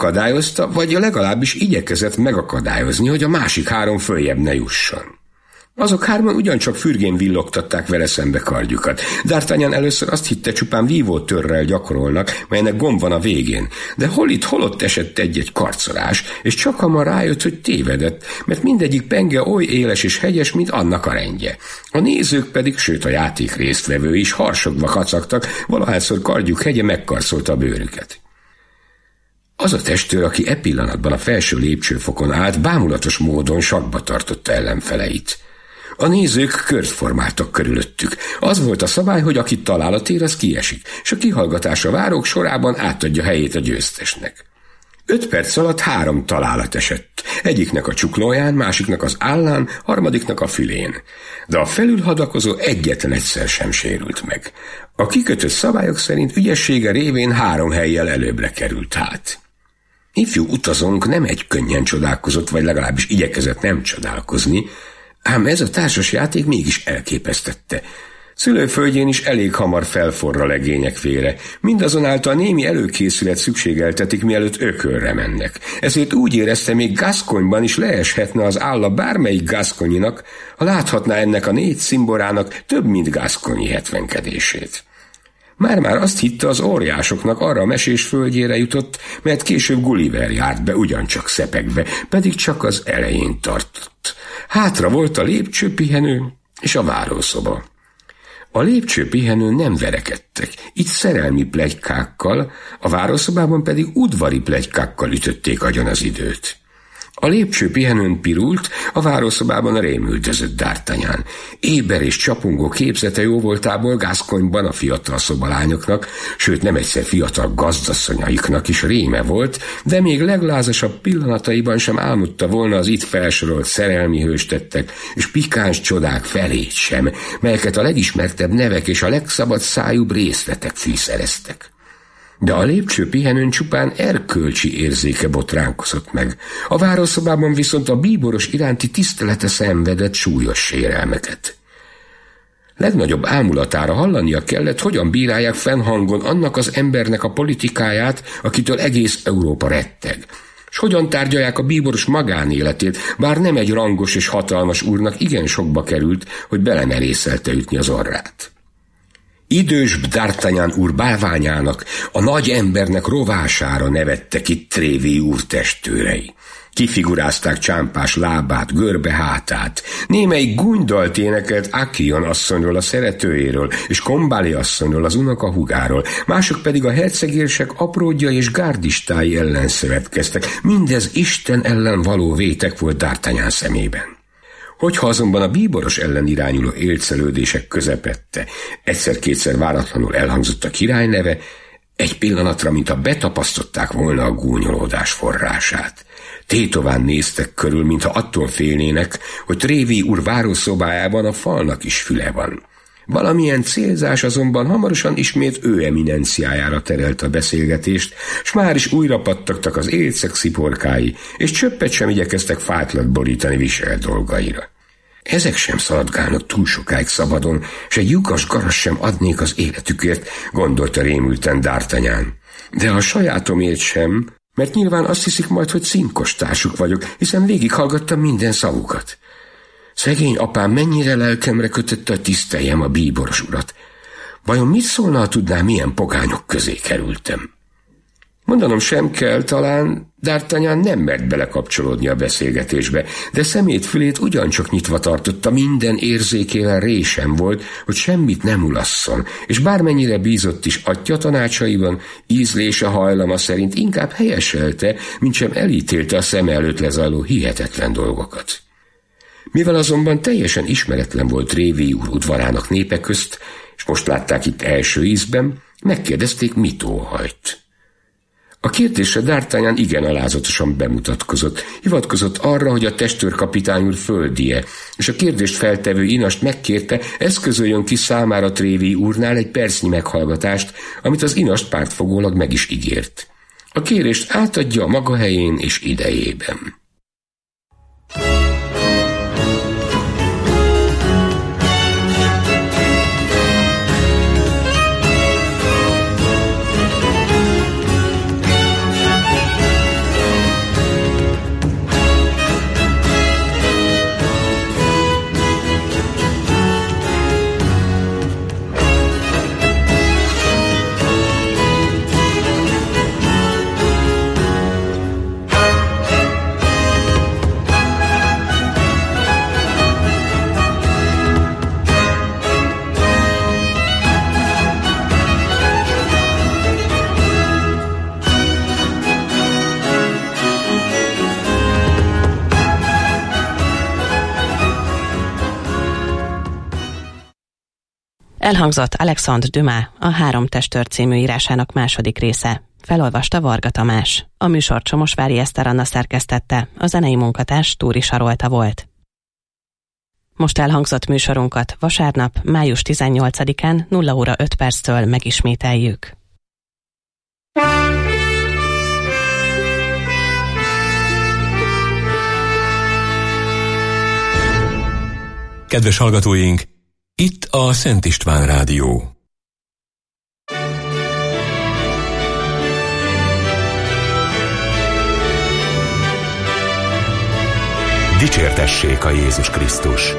megakadályozta, vagy legalábbis igyekezett megakadályozni, hogy a másik három följebb ne jusson. Azok hárman ugyancsak fürgén villogtatták vele szembe kardjukat. D'Artagnan először azt hitte, csupán vívó törrel gyakorolnak, melynek gomb van a végén, de hol itt, holott esett egy-egy karcolás, és csak hamar rájött, hogy tévedett, mert mindegyik penge oly éles és hegyes, mint annak a rendje. A nézők pedig, sőt a játék résztvevői is harsogva kacagtak, valahányszor kardjuk hegye megkarcolta a bőrüket. Az a testőr, aki e pillanatban a felső lépcsőfokon állt, bámulatos módon sakba tartotta ellenfeleit. A nézők kört formáltak körülöttük. Az volt a szabály, hogy akit találat ér, az kiesik, és a kihallgatásra várók sorában átadja helyét a győztesnek. Öt perc alatt három találat esett. Egyiknek a csuklóján, másiknak az állán, harmadiknak a fülén. De a felülhadakozó egyetlen egyszer sem sérült meg. A kikötött szabályok szerint ügyessége révén három hellyel előbbre került hát. Ifjú utazónk nem egy könnyen csodálkozott, vagy legalábbis igyekezett nem csodálkozni, ám ez a társas játék mégis elképesztette. Szülőföldjén is elég hamar felforr a legények vére, mindazonáltal némi előkészület szükségeltetik, mielőtt ökölre mennek. Ezért úgy érezte, még Gascogne-ban is leeshetne az álla bármelyik Gascogninak, ha láthatná ennek a négy szimborának több mint Gascogni hetvenkedését. Már-már azt hitte, az óriásoknak arra a mesés földjére jutott, mert később Gulliver járt be ugyancsak szepegve, pedig csak az elején tartott. Hátra volt a lépcsőpihenő és a várószoba. A lépcsőpihenőn nem verekedtek, itt szerelmi pletykákkal, a várószobában pedig udvari pletykákkal ütötték agyon az időt. A lépcsőpihenőn pirult, a várószobában rémüldözött D'Artagnan. Éber és csapongó képzete jóvoltából Gascogne-ban a fiatal szobalányoknak, sőt nem egyszer fiatal gazdasszonyaiknak is réme volt, de még leglázasabb pillanataiban sem álmodta volna az itt felsorolt szerelmi hőstettek és pikáns csodák felét sem, melyeket a legismertebb nevek és a legszabad szájúbb részletek fűszereztek. De a lépcsőpihenőn csupán erkölcsi érzéke botránkozott meg. A várószobában viszont a bíboros iránti tisztelete szenvedett súlyos sérelmeket. Legnagyobb ámulatára hallania kellett, hogyan bírálják fennhangon annak az embernek a politikáját, akitől egész Európa retteg, s hogyan tárgyalják a bíboros magánéletét, bár nem egy rangos és hatalmas úrnak igen sokba került, hogy belemerészelte ütni az orrát. Idős D'Artagnan úr bálványának, a nagy embernek rovására nevettek itt Tréville úr testőrei. Kifigurázták csámpás lábát, görbe hátát. Némelyik gúnydalt énekelt Acquillon asszonyról, a szeretőjéről, és Combali asszonyról, az unokahúgáról, mások pedig a hercegérsek apródja és gárdistái ellen szövetkeztek. Mindez Isten ellen való vétek volt D'Artagnan szemében. Hogyha azonban a bíboros ellen irányuló élcelődések közepette egyszer-kétszer váratlanul elhangzott a király neve, egy pillanatra, mintha betapasztották volna a gúnyolódás forrását. Tétován néztek körül, mintha attól félnének, hogy Tréville úr várószobájában a falnak is füle van. Valamilyen célzás azonban hamarosan ismét ő eminenciájára terelte a beszélgetést, s már is újra pattogtak az élcek sziporkái, és csöppet sem igyekeztek fátlat borítani visel dolgaira. Ezek sem szaladgálnak túl sokáig szabadon, s egy lyukas garas sem adnék az életükért, gondolta rémülten D'Artagnan. De a sajátomért sem, mert nyilván azt hiszik majd, hogy cinkos társuk vagyok, hiszen végighallgattam minden szavukat. Szegény apám mennyire lelkemre kötötte, hogy tiszteljem a bíboros urat. Vajon mit szólna, ha tudná, milyen pogányok közé kerültem? Mondanom sem kell, talán D'Artagnan nem mert belekapcsolódni a beszélgetésbe, de szemét fülét ugyancsak nyitva tartotta, minden érzékével résem volt, hogy semmit nem ulasszon, és bármennyire bízott is atya tanácsaiban, ízlése hajlama szerint inkább helyeselte, mintsem elítélte a szem előtt lezajló hihetetlen dolgokat. Mivel azonban teljesen ismeretlen volt Tréville úr udvarának népe közt, és most látták itt első ízben, megkérdezték, mit óhajt. A kérdésre D'Artagnan igen alázatosan bemutatkozott, hivatkozott arra, hogy a testőrkapitány úr földie, és a kérdést feltevő inast megkérte, eszközöljön ki számára Tréville úrnál egy percnyi meghallgatást, amit az inast pártfogólag meg is ígért. A kérést átadja a maga helyén és idejében. Elhangzott Alexandre Dumas, a Három testőr című írásának második része. Felolvasta Varga Tamás. A műsort Somosvári Eszter Anna szerkesztette, a zenei munkatárs Túri Sarolta volt. Most elhangzott műsorunkat vasárnap, május tizennyolcadikán nulla óra öt perctől megismételjük. Kedves hallgatóink, itt a Szent István Rádió. Dicsértessék a Jézus Krisztus!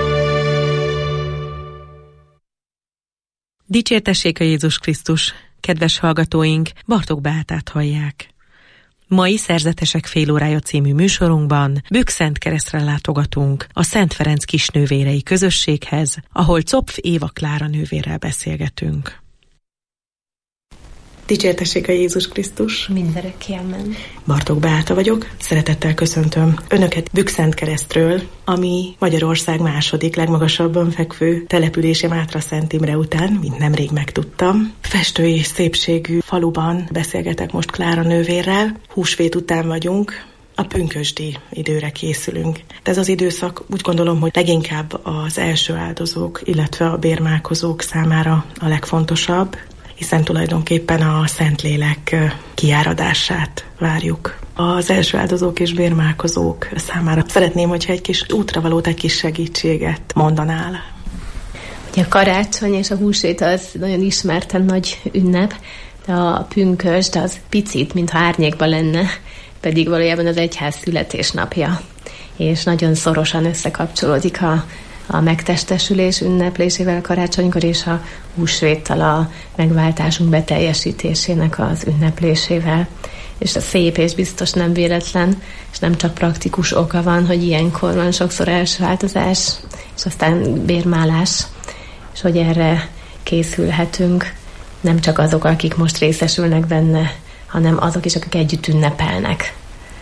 Dicsértessék a Jézus Krisztus! Kedves hallgatóink, Bartók Beátát hallják. Mai Szerzetesek félórája című műsorunkban Bükkszentkeresztre látogatunk a Szent Ferenc kisnővérei közösséghez, ahol Zopf Éva Klára nővérrel beszélgetünk. Dicsértessék a Jézus Krisztus! Mindörökké amen. Bartók Beáta vagyok, szeretettel köszöntöm Önöket Bükkszentkeresztről, ami Magyarország második legmagasabban fekvő települése Mátra Szent Imre után, mint nemrég megtudtam. Festői szépségű faluban beszélgetek most Klára nővérrel. Húsvét után vagyunk, a pünkösdi időre készülünk. De ez az időszak úgy gondolom, hogy leginkább az első áldozók, illetve a bérmálkozók számára a legfontosabb, hiszen tulajdonképpen a Szentlélek kiáradását várjuk. Az első áldozók és bérmálkozók számára szeretném, hogyha egy kis útravalót, egy kis segítséget mondanál. Ugye a karácsony és a húsvét az nagyon ismerten nagy ünnep, de a pünkösd az picit, mintha árnyékban lenne, pedig valójában az egyház születésnapja, és nagyon szorosan összekapcsolódik a a megtestesülés ünneplésével a karácsonykor és a húsvéttal a megváltásunk beteljesítésének az ünneplésével. És a szép és biztos nem véletlen, és nem csak praktikus oka van, hogy ilyenkor van sokszor első változás, és aztán bérmálás, és hogy erre készülhetünk, nem csak azok, akik most részesülnek benne, hanem azok is, akik együtt ünnepelnek.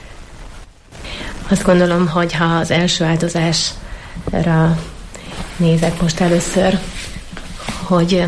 Azt gondolom, hogy ha az első áldozásra nézek most először, hogy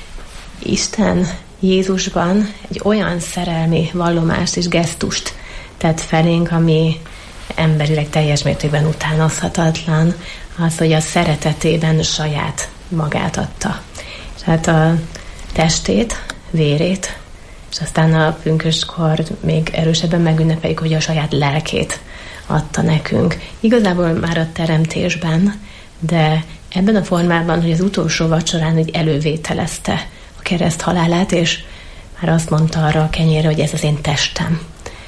Isten Jézusban egy olyan szerelmi vallomást és gesztust tett felénk, ami emberileg teljes mértékben utánozhatatlan, az, hogy a szeretetében saját magát adta. És hát a testét, vérét, és aztán a pünköstkor még erősebben megünnepeljük, hogy a saját lelkét adta nekünk. Igazából már a teremtésben, de ebben a formában, hogy az utolsó vacsorán hogy elővételezte a kereszt halálát, és már azt mondta arra a kenyérre, hogy ez az én testem.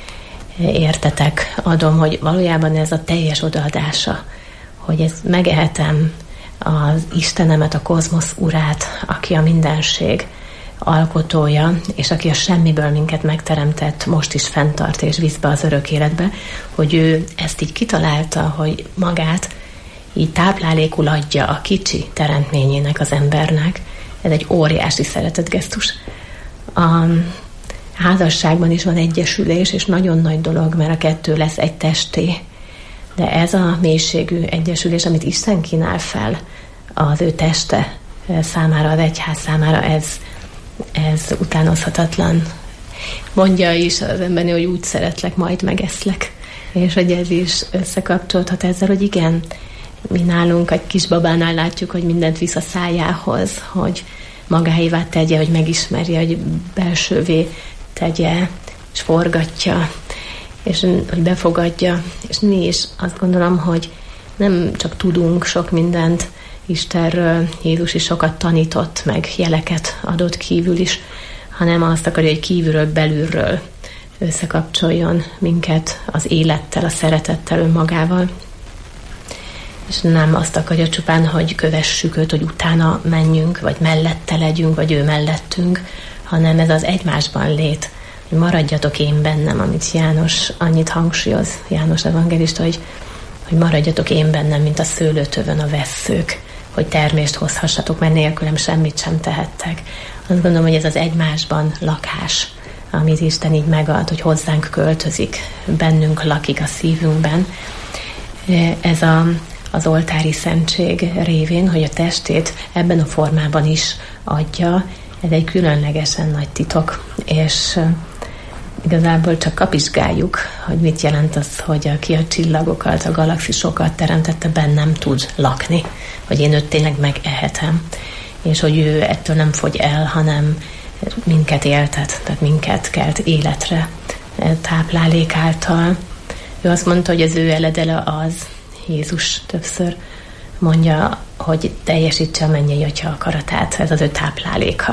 Értetek, adom, hogy valójában ez a teljes odaadása, hogy ezt megehetem az Istenemet, a kozmosz urát, aki a mindenség alkotója, és aki a semmiből minket megteremtett, most is fenntart és visz be az örök életbe, hogy ő ezt így kitalálta, hogy magát így táplálékul adja a kicsi teremtményének, az embernek. Ez egy óriási szeretetgesztus. A házasságban is van egyesülés, és nagyon nagy dolog, mert a kettő lesz egy testé. De ez a mélységű egyesülés, amit Isten kínál fel az ő teste számára, az egyház számára, ez, ez utánozhatatlan. Mondja is az embernél, hogy úgy szeretlek, majd megeszlek. És hogy ez is összekapcsolódhat ezzel, hogy igen, mi nálunk egy kisbabánál látjuk, hogy mindent visz a szájához, hogy magáévá tegye, hogy megismerje, hogy belsővé tegye, és forgatja, és hogy befogadja. És mi is azt gondolom, hogy nem csak tudunk sok mindent Istenről, Jézus is sokat tanított, meg jeleket adott kívül is, hanem azt akarja, hogy kívülről, belülről összekapcsoljon minket az élettel, a szeretettel, önmagával. És nem azt akarja csupán, hogy kövessük őt, hogy utána menjünk, vagy mellette legyünk, vagy ő mellettünk, hanem ez az egymásban lét, hogy maradjatok én bennem, amit János annyit hangsúlyoz, János evangélista, hogy, hogy maradjatok én bennem, mint a szőlőtövön a vesszők, hogy termést hozhassatok, mert nélkülem semmit sem tehettek. Azt gondolom, hogy ez az egymásban lakás, amit Isten így megad, hogy hozzánk költözik, bennünk lakik a szívünkben. Ez a az oltári szentség révén, hogy a testét ebben a formában is adja. Ez egy különlegesen nagy titok, és igazából csak kapizsgáljuk, hogy mit jelent az, hogy aki a csillagokat, a galaxisokat teremtette, bennem tud lakni, hogy én őt tényleg megehetem, és hogy ő ettől nem fogy el, hanem minket éltet, tehát minket kelt életre táplálék által. Ő azt mondta, hogy az ő eledele az, Jézus többször mondja, hogy teljesítse a mennyei Atya akaratát, ez az ő tápláléka.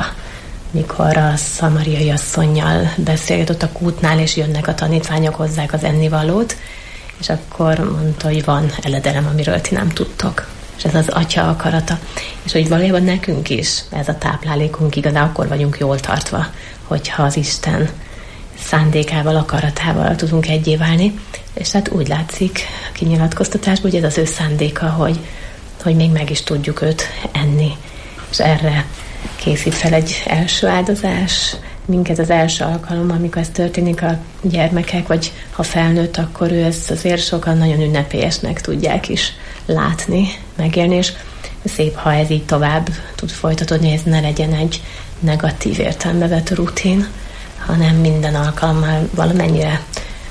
Mikor a szamariai asszonnyal beszélget ott a kútnál, és jönnek a tanítványok, hozzák az ennivalót, és akkor mondta, hogy van eledelem, amiről ti nem tudtok. És ez az Atya akarata. És hogy valójában nekünk is ez a táplálékunk, igazán akkor vagyunk jól tartva, hogyha az Isten szándékával, akaratával tudunk egyé válni. És hát úgy látszik a kinyilatkoztatásból, hogy ez az ő szándéka, hogy, hogy még meg is tudjuk őt enni. És erre készít fel egy első áldozás. Minket az első alkalom, amikor ez történik, a gyermekek, vagy ha felnőtt, akkor ő ezt azért sokan nagyon ünnepélyesnek tudják is látni, megélni, és szép, ha ez így tovább tud folytatódni, ez ne legyen egy negatív értelembe vett rutin, hanem minden alkalommal valamennyire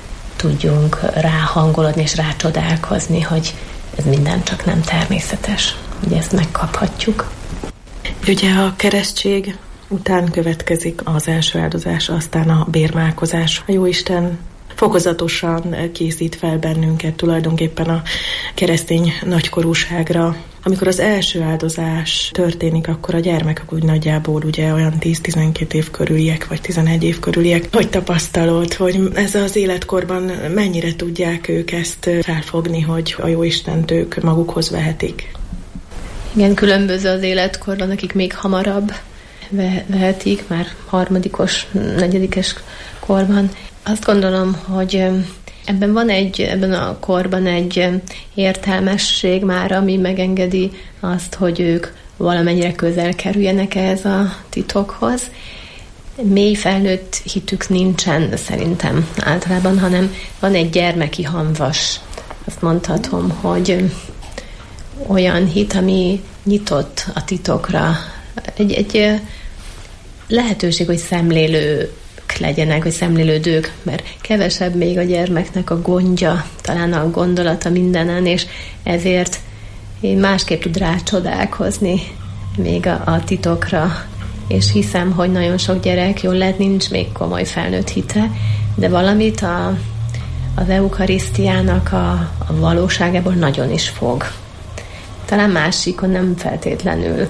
tudjunk ráhangolodni és rácsodálkozni, hogy ez minden csak nem természetes, hogy ezt megkaphatjuk. Ugye a keresztség után következik az első áldozás, aztán a bérmálkozás. A Jóisten fokozatosan készít fel bennünket tulajdonképpen a keresztény nagykorúságra. Amikor az első áldozás történik, akkor a gyermekek úgy nagyjából ugye olyan tíz-tizenkét év körüliek, vagy tizenegy év körüliek. Hogy tapasztalod, hogy ez az életkorban mennyire tudják ők ezt felfogni, hogy a Jóistent ők magukhoz vehetik? Igen, különböző az életkorban, akik még hamarabb vehetik, már harmadikos, negyedikes korban. Azt gondolom, hogy ebben van egy, ebben a korban egy értelmesség már, ami megengedi azt, hogy ők valamennyire közel kerüljenek ehhez a titokhoz. Mély felnőtt hitük nincsen szerintem általában, hanem van egy gyermeki hamvas. Azt mondhatom, hogy olyan hit, ami nyitott a titokra. Egy, egy lehetőség, hogy szemlélők legyenek, hogy szemlélődők, mert kevesebb még a gyermeknek a gondja, talán a gondolata mindenen, és ezért másképp tud rácsodálkozni még a, a titokra, és hiszem, hogy nagyon sok gyerek, jól lehet, nincs még komoly felnőtt hite, de valamit a, az eukarisztiának a, a valóságából nagyon is fog. Talán másikon nem feltétlenül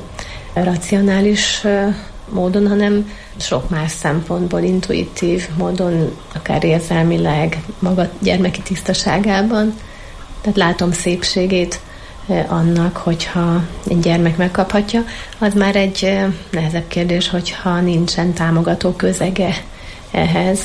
racionális módon, hanem sok más szempontból, intuitív módon, akár érzelmileg, maga gyermeki tisztaságában. Tehát látom szépségét annak, hogyha egy gyermek megkaphatja, az már egy nehezebb kérdés, hogyha nincsen támogató közege ehhez,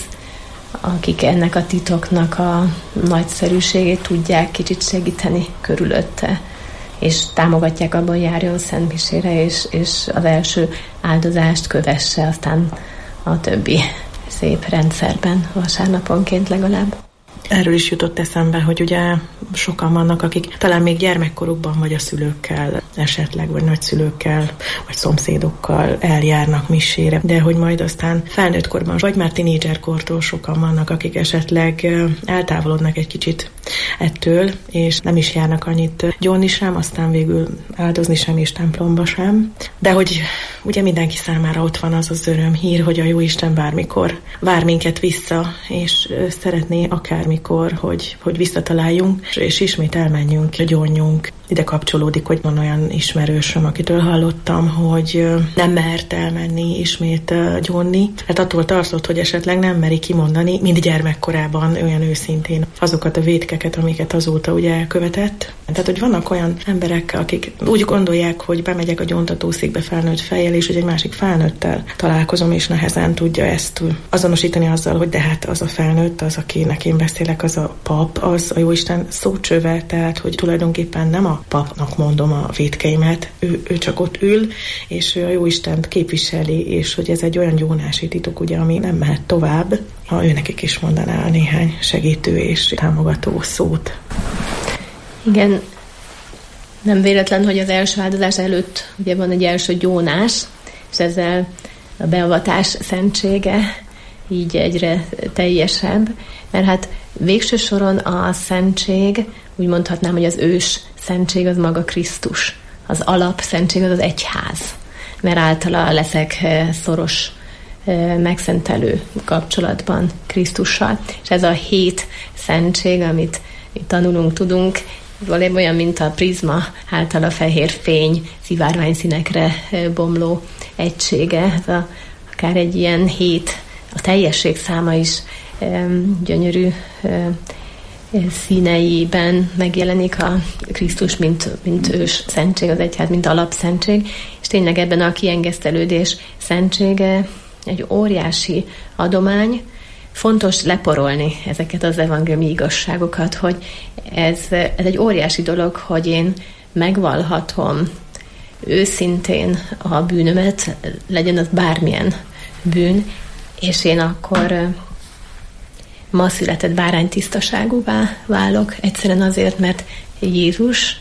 akik ennek a titoknak a nagyszerűségét tudják kicsit segíteni körülötte, és támogatják abban, hogy járjon szentmisére, és, és az első áldozást kövesse, aztán a többi szép rendszerben, vasárnaponként legalább. Erről is jutott eszembe, hogy ugye sokan vannak, akik talán még gyermekkorukban vagy a szülőkkel esetleg, vagy nagyszülőkkel, vagy szomszédokkal eljárnak misére, de hogy majd aztán felnőtt korban, vagy már tinédzserkortól sokan vannak, akik esetleg eltávolodnak egy kicsit ettől, és nem is járnak annyit gyónni sem, aztán végül áldozni sem és templomba sem. De hogy ugye mindenki számára ott van az az örömhír, hogy a Jóisten bármikor vár minket vissza, és szeretné akármikor, hogy, hogy visszataláljunk, és ismét elmenjünk, gyónjunk. Ide kapcsolódik, hogy van olyan ismerősöm, akitől hallottam, hogy nem mert elmenni ismét gyónni, mert attól tartott, hogy esetleg nem meri kimondani, mind gyermekkorában olyan őszintén azokat a vétkeket, amiket azóta ugye elkövetett. Tehát, hogy vannak olyan emberek, akik úgy gondolják, hogy bemegyek a gyóntatószékbe felnőtt fejjel, és hogy egy másik felnőttel találkozom, és nehezen tudja ezt azonosítani azzal, hogy de hát az a felnőtt, az, akinek én beszélek, az a pap, az a Jóisten szócsöve, tehát, hogy tulajdonképpen nem a papnak mondom a vétkeimet, ő, ő csak ott ül, és ő a Jóistent képviseli, és hogy ez egy olyan gyónási titok, ugye, ami nem mehet tovább, ha ő nekik is mondaná néhány segítő és támogató szót. Igen, Nem véletlen, hogy az első áldozás előtt ugye van egy első gyónás, és ezzel a beavatás szentsége így egyre teljesebb, mert hát végső soron a szentség, úgy mondhatnám, hogy az ős szentség az maga Krisztus. Az alap szentség az az egyház, mert általa leszek szoros megszentelő kapcsolatban Krisztussal. És ez a hét szentség, amit itt tanulunk, tudunk, valami olyan, mint a prizma által a fehér fény szivárvány színekre bomló egysége. Ez a, akár egy ilyen hét, a teljesség száma is gyönyörű színeiben megjelenik a Krisztus, mint, mint ős szentség, az egyház, mint alapszentség, és tényleg ebben a kiengesztelődés szentsége egy óriási adomány. Fontos leporolni ezeket az evangéliumi igazságokat, hogy ez, ez egy óriási dolog, hogy én megvallhatom őszintén a bűnömet, legyen az bármilyen bűn, és én akkor ma született bárány tisztaságúvá válok, egyszerűen azért, mert Jézus,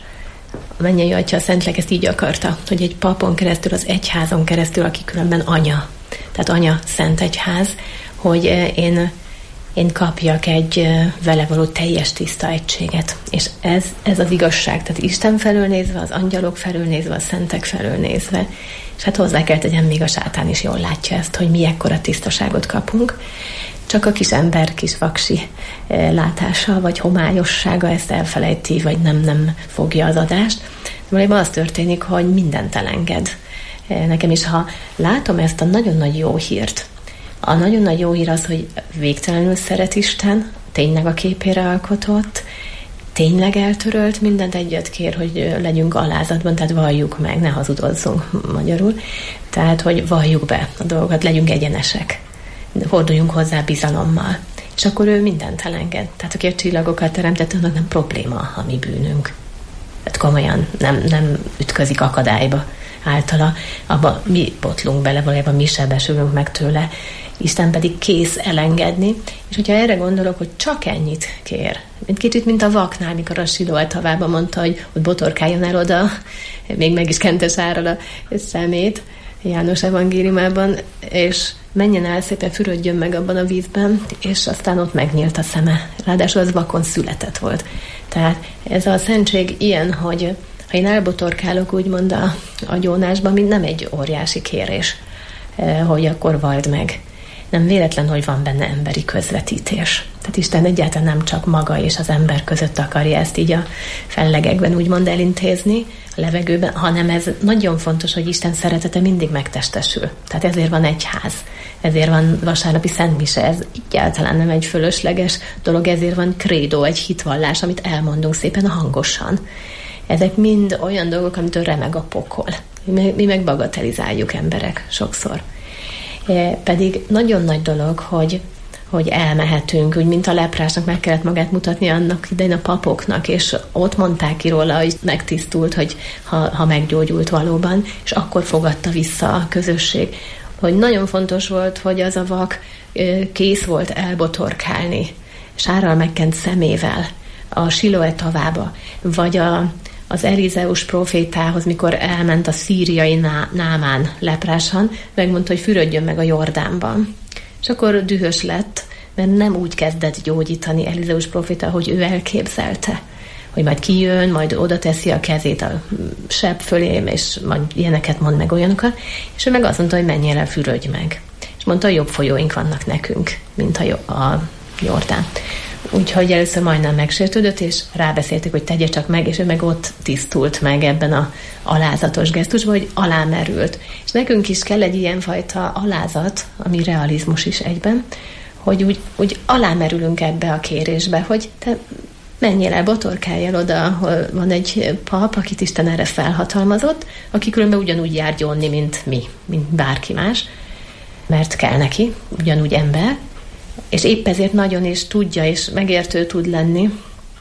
a mennyei Atya, a Szentlélek ezt így akarta, hogy egy papon keresztül, az egyházon keresztül, aki különben anya, tehát anya, szent egyház, hogy én, én kapjak egy vele való teljes tiszta egységet. És ez, ez az igazság, tehát Isten felől nézve, az angyalok felől nézve, a szentek felől nézve, és hát hozzá kell tegyem, még a sátán is jól látja ezt, hogy mi ekkora tisztaságot kapunk. Csak a kis ember kis vaksi látása, vagy homályossága ezt elfelejti, vagy nem, nem fogja az adást. Valójában az történik, hogy mindent elenged. Nekem is, ha látom ezt a nagyon nagy jó hírt, a nagyon nagy jó hír az, hogy végtelenül szeret Isten, tényleg a képére alkotott, tényleg eltörölt, mindent egyet kér, hogy legyünk alázatban, tehát valljuk meg, ne hazudozzunk magyarul, tehát, hogy valljuk be a dolgokat, legyünk egyenesek, forduljunk hozzá bizalommal. És akkor ő mindent elenged. Tehát aki a csillagokat teremtett, annak nem probléma a mi bűnünk. Tehát komolyan nem, nem ütközik akadályba általa, abba mi botlunk bele, valójában mi sebesülünk meg tőle, Isten pedig kész elengedni, és hogyha erre gondolok, hogy csak ennyit kér, mint kicsit, mint a vaknál, mikor a Siloé tavában mondta, hogy ott botorkáljon el oda, még meg is kente sárral a szemét, János evangéliumában, és menjen el, szépen fürödjön meg abban a vízben, és aztán ott megnyílt a szeme. Ráadásul az vakon született volt. Tehát ez a szentség ilyen, hogy ha én elbotorkálok úgymond a, a gyónásban, mint nem egy óriási kérés, hogy akkor vald meg. Nem véletlen, hogy van benne emberi közvetítés. Tehát Isten egyáltalán nem csak maga és az ember között akarja ezt így a fellegekben úgymond elintézni, a levegőben, hanem ez nagyon fontos, hogy Isten szeretete mindig megtestesül. Tehát ezért van egyház, ezért van vasárnapi szentmise, ez egyáltalán nem egy fölösleges dolog, ezért van krédó, egy hitvallás, amit elmondunk szépen hangosan. Ezek mind olyan dolgok, amitől remeg a pokol. Mi meg bagatelizáljuk emberek sokszor. Pedig nagyon nagy dolog, hogy, hogy elmehetünk, úgy mint a leprásnak meg kellett magát mutatni annak idején a papoknak, és ott mondták ki róla, hogy megtisztult, hogy ha, ha meggyógyult valóban, és akkor fogadta vissza a közösség. Hogy nagyon fontos volt, hogy az a vak kész volt elbotorkálni sárral megkent szemével a Siloé tavába, vagy a az Elizeus profétához, mikor elment a szíriai Námán leprásan, megmondta, hogy fürödjön meg a Jordánban. És akkor dühös lett, mert nem úgy kezdett gyógyítani Elizeus proféta, hogy ő elképzelte, hogy majd kijön, majd oda teszi a kezét a seb fölém, és majd ilyeneket mond meg olyanokat, és ő meg azt mondta, hogy menjél el, fürödj meg. És mondta, hogy jobb folyóink vannak nekünk, mint a, a Jordán. Úgyhogy először majdnem megsértődött, és rábeszélték, hogy tegye csak meg, és ő meg ott tisztult meg ebben a alázatos gesztusban, hogy alámerült. És nekünk is kell egy ilyenfajta alázat, ami realizmus is egyben, hogy úgy, úgy alámerülünk ebbe a kérésbe, hogy te menjél el, botorkáljál oda, ahol van egy pap, akit Isten erre felhatalmazott, aki különben ugyanúgy jár gyónni, mint mi, mint bárki más, mert kell neki, ugyanúgy ember, és épp ezért nagyon is tudja, és megértő tud lenni.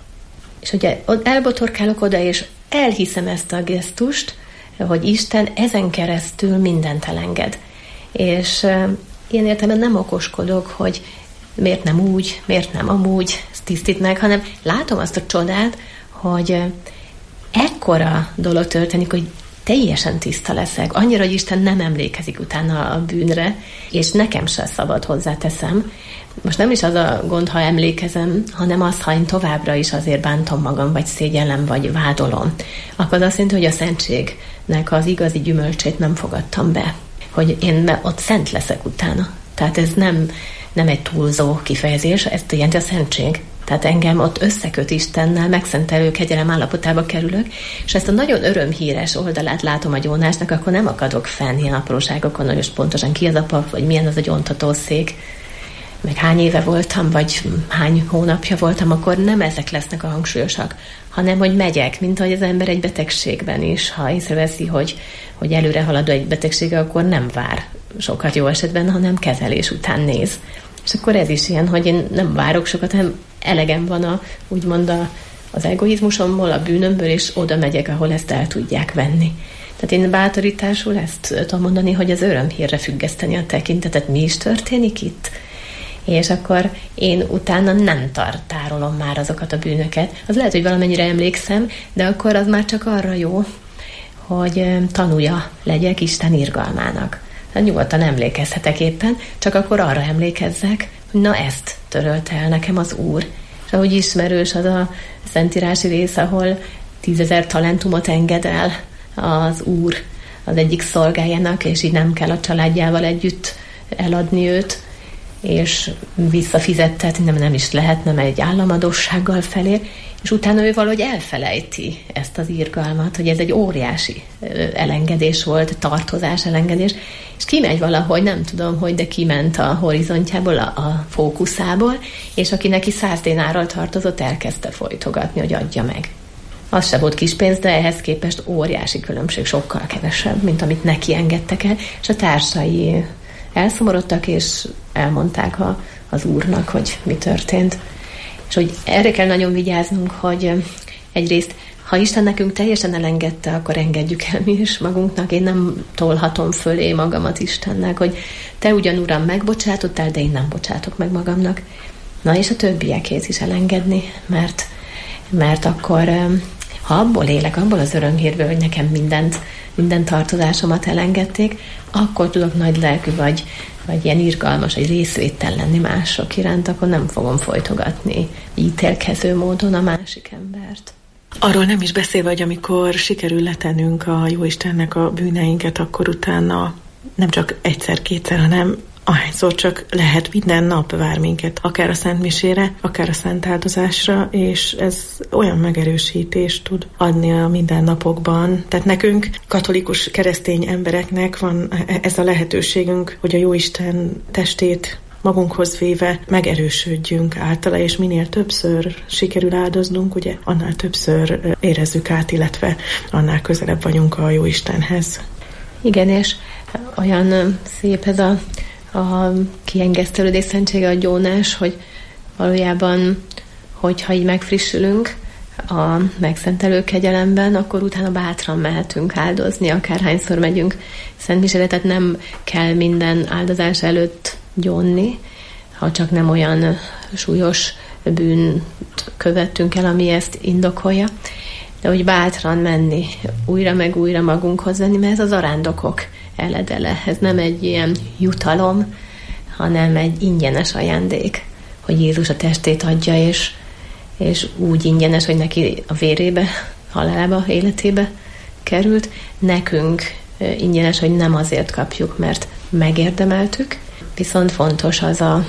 És ugye elbotorkálok oda, és elhiszem ezt a gesztust, hogy Isten ezen keresztül mindent elenged. És uh, ilyen értelemben nem okoskodok, hogy miért nem úgy, miért nem amúgy, ezt tisztít meg, hanem látom azt a csodát, hogy uh, ekkora dolog történik, hogy teljesen tiszta leszek, annyira, hogy Isten nem emlékezik utána a bűnre, és nekem se szabad, hozzáteszem. Most nem is az a gond, ha emlékezem, hanem az, ha én továbbra is azért bántom magam, vagy szégyellem, vagy vádolom. Akkor az azt jelenti, hogy a szentségnek az igazi gyümölcsét nem fogadtam be. Hogy én ott szent leszek utána. Tehát ez nem, nem egy túlzó kifejezés, ez jelenti a szentség. Tehát engem ott összeköt Istennel, megszentelő kegyelem állapotába kerülök, és ezt a nagyon örömhíres oldalát látom a gyónásnak, akkor nem akadok fenn ilyen apróságokon, hogy most pontosan ki az a pap, vagy milyen az a gyóntatószék, meg hány éve voltam, vagy hány hónapja voltam, akkor nem ezek lesznek a hangsúlyosak, hanem hogy megyek, mint ahogy az ember egy betegségben is, ha észreveszi, hogy, hogy előre haladó egy betegsége, akkor nem vár sokat jó esetben, hanem kezelés után néz. És akkor ez is ilyen, hogy én nem várok sokat, hanem elegem van a, úgymond a, az egoizmusomból, a bűnömből, és oda megyek, ahol ezt el tudják venni. Tehát én bátorításul ezt tudom mondani, hogy az örömhírre függeszteni a tekintetet, mi is történik itt. És akkor én utána nem tartárolom már azokat a bűnöket. Az lehet, hogy valamennyire emlékszem, de akkor az már csak arra jó, hogy tanulja legyek Isten irgalmának. Tehát nyugodtan emlékezhetek éppen, csak akkor arra emlékezzek, hogy na ezt törölte el nekem az Úr. És ahogy ismerős az a szentírási rész, ahol tízezer talentumot enged el az Úr az egyik szolgájának, és így nem kell a családjával együtt eladni őt, és visszafizettetni, nem, nem is lehetne, mert egy államadóssággal felér, és utána ő valahogy elfelejti ezt az irgalmat, hogy ez egy óriási elengedés volt, tartozás elengedés, és kimegy valahogy, nem tudom, hogy, de kiment a horizontjából, a, a fókuszából, és aki neki száz dénárral tartozott, elkezdte folytogatni, hogy adja meg. Az se volt kis pénz, de ehhez képest óriási különbség, sokkal kevesebb, mint amit neki engedtek el, és a társai elszomorodtak, és elmondták a, az Úrnak, hogy mi történt. És hogy erre kell nagyon vigyáznunk, hogy egyrészt, ha Isten nekünk teljesen elengedte, akkor engedjük el mi is magunknak. Én nem tolhatom fölé magamat Istennek, hogy te ugyan, Uram, megbocsátottál, de én nem bocsátok meg magamnak. Na és a többiekhez is elengedni, mert, mert akkor, ha abból élek, abból az örömhírből, hogy nekem mindent, minden tartozásomat elengedték, akkor tudok nagy lelkű vagy, vagy ilyen irgalmas, vagy részvétel lenni mások iránt, akkor nem fogom folytogatni ítélkező módon a másik embert. Arról nem is beszélve, hogy amikor sikerül letennünk a Jóistennek a bűneinket, akkor utána nem csak egyszer-kétszer, hanem ahányszor csak lehet, minden nap vár minket, akár a Szent Misére, akár a Szent Áldozásra, és ez olyan megerősítést tud adni a mindennapokban. Tehát nekünk, katolikus keresztény embereknek van ez a lehetőségünk, hogy a Jóisten testét magunkhoz véve megerősödjünk általa, és minél többször sikerül áldoznunk, ugye annál többször érezzük át, illetve annál közelebb vagyunk a Jóistenhez. Igen, és olyan szép ez a a kiengesztelődés szentsége, a gyónás, hogy valójában, hogyha így megfrissülünk a megszentelő kegyelemben, akkor utána bátran mehetünk áldozni, akárhányszor megyünk szentmisére, tehát nem kell minden áldozás előtt gyónni, ha csak nem olyan súlyos bűnt követtünk el, ami ezt indokolja, de hogy bátran menni, újra meg újra magunkhoz venni, mert ez az arándokok eledele. Ez nem egy ilyen jutalom, hanem egy ingyenes ajándék, hogy Jézus a testét adja, és, és úgy ingyenes, hogy neki a vérébe, halálába, életébe került. Nekünk ingyenes, hogy nem azért kapjuk, mert megérdemeltük, viszont fontos az a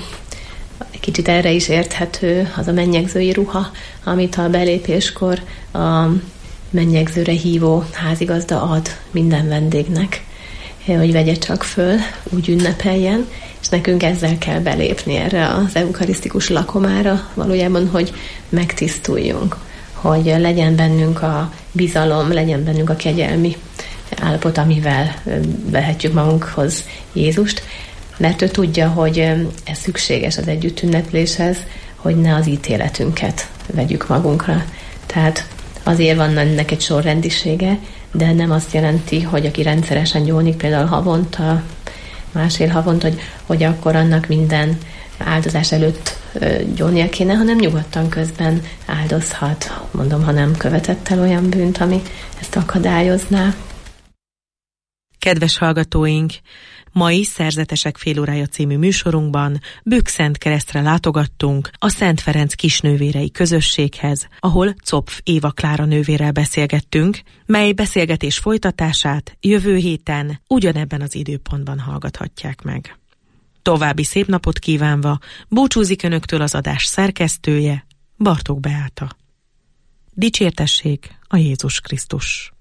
kicsit erre is érthető, az a mennyegzői ruha, amit a belépéskor a mennyegzőre hívó házigazda ad minden vendégnek, hogy vegye csak föl, úgy ünnepeljen, és nekünk ezzel kell belépni erre az eukarisztikus lakomára, valójában, hogy megtisztuljunk, hogy legyen bennünk a bizalom, legyen bennünk a kegyelmi állapot, amivel vehetjük magunkhoz Jézust, mert ő tudja, hogy ez szükséges az együtt ünnepléshez, hogy ne az ítéletünket vegyük magunkra. Tehát azért van ennek egy sorrendisége, de nem azt jelenti, hogy aki rendszeresen gyónik, például havonta, másfél havonta, hogy, hogy akkor annak minden áldozás előtt gyónnia kéne, hanem nyugodtan közben áldozhat. Mondom, ha nem követett el olyan bűnt, ami ezt akadályozná. Kedves hallgatóink! Mai Szerzetesek félórája című műsorunkban Bükszentkeresztre látogattunk a Szent Ferenc kisnővérei közösséghez, ahol Zopf Éva Klára nővérrel beszélgettünk, mely beszélgetés folytatását jövő héten ugyanebben az időpontban hallgathatják meg. További szép napot kívánva búcsúzik önöktől az adás szerkesztője, Bartók Beáta. Dicsértessék a Jézus Krisztus!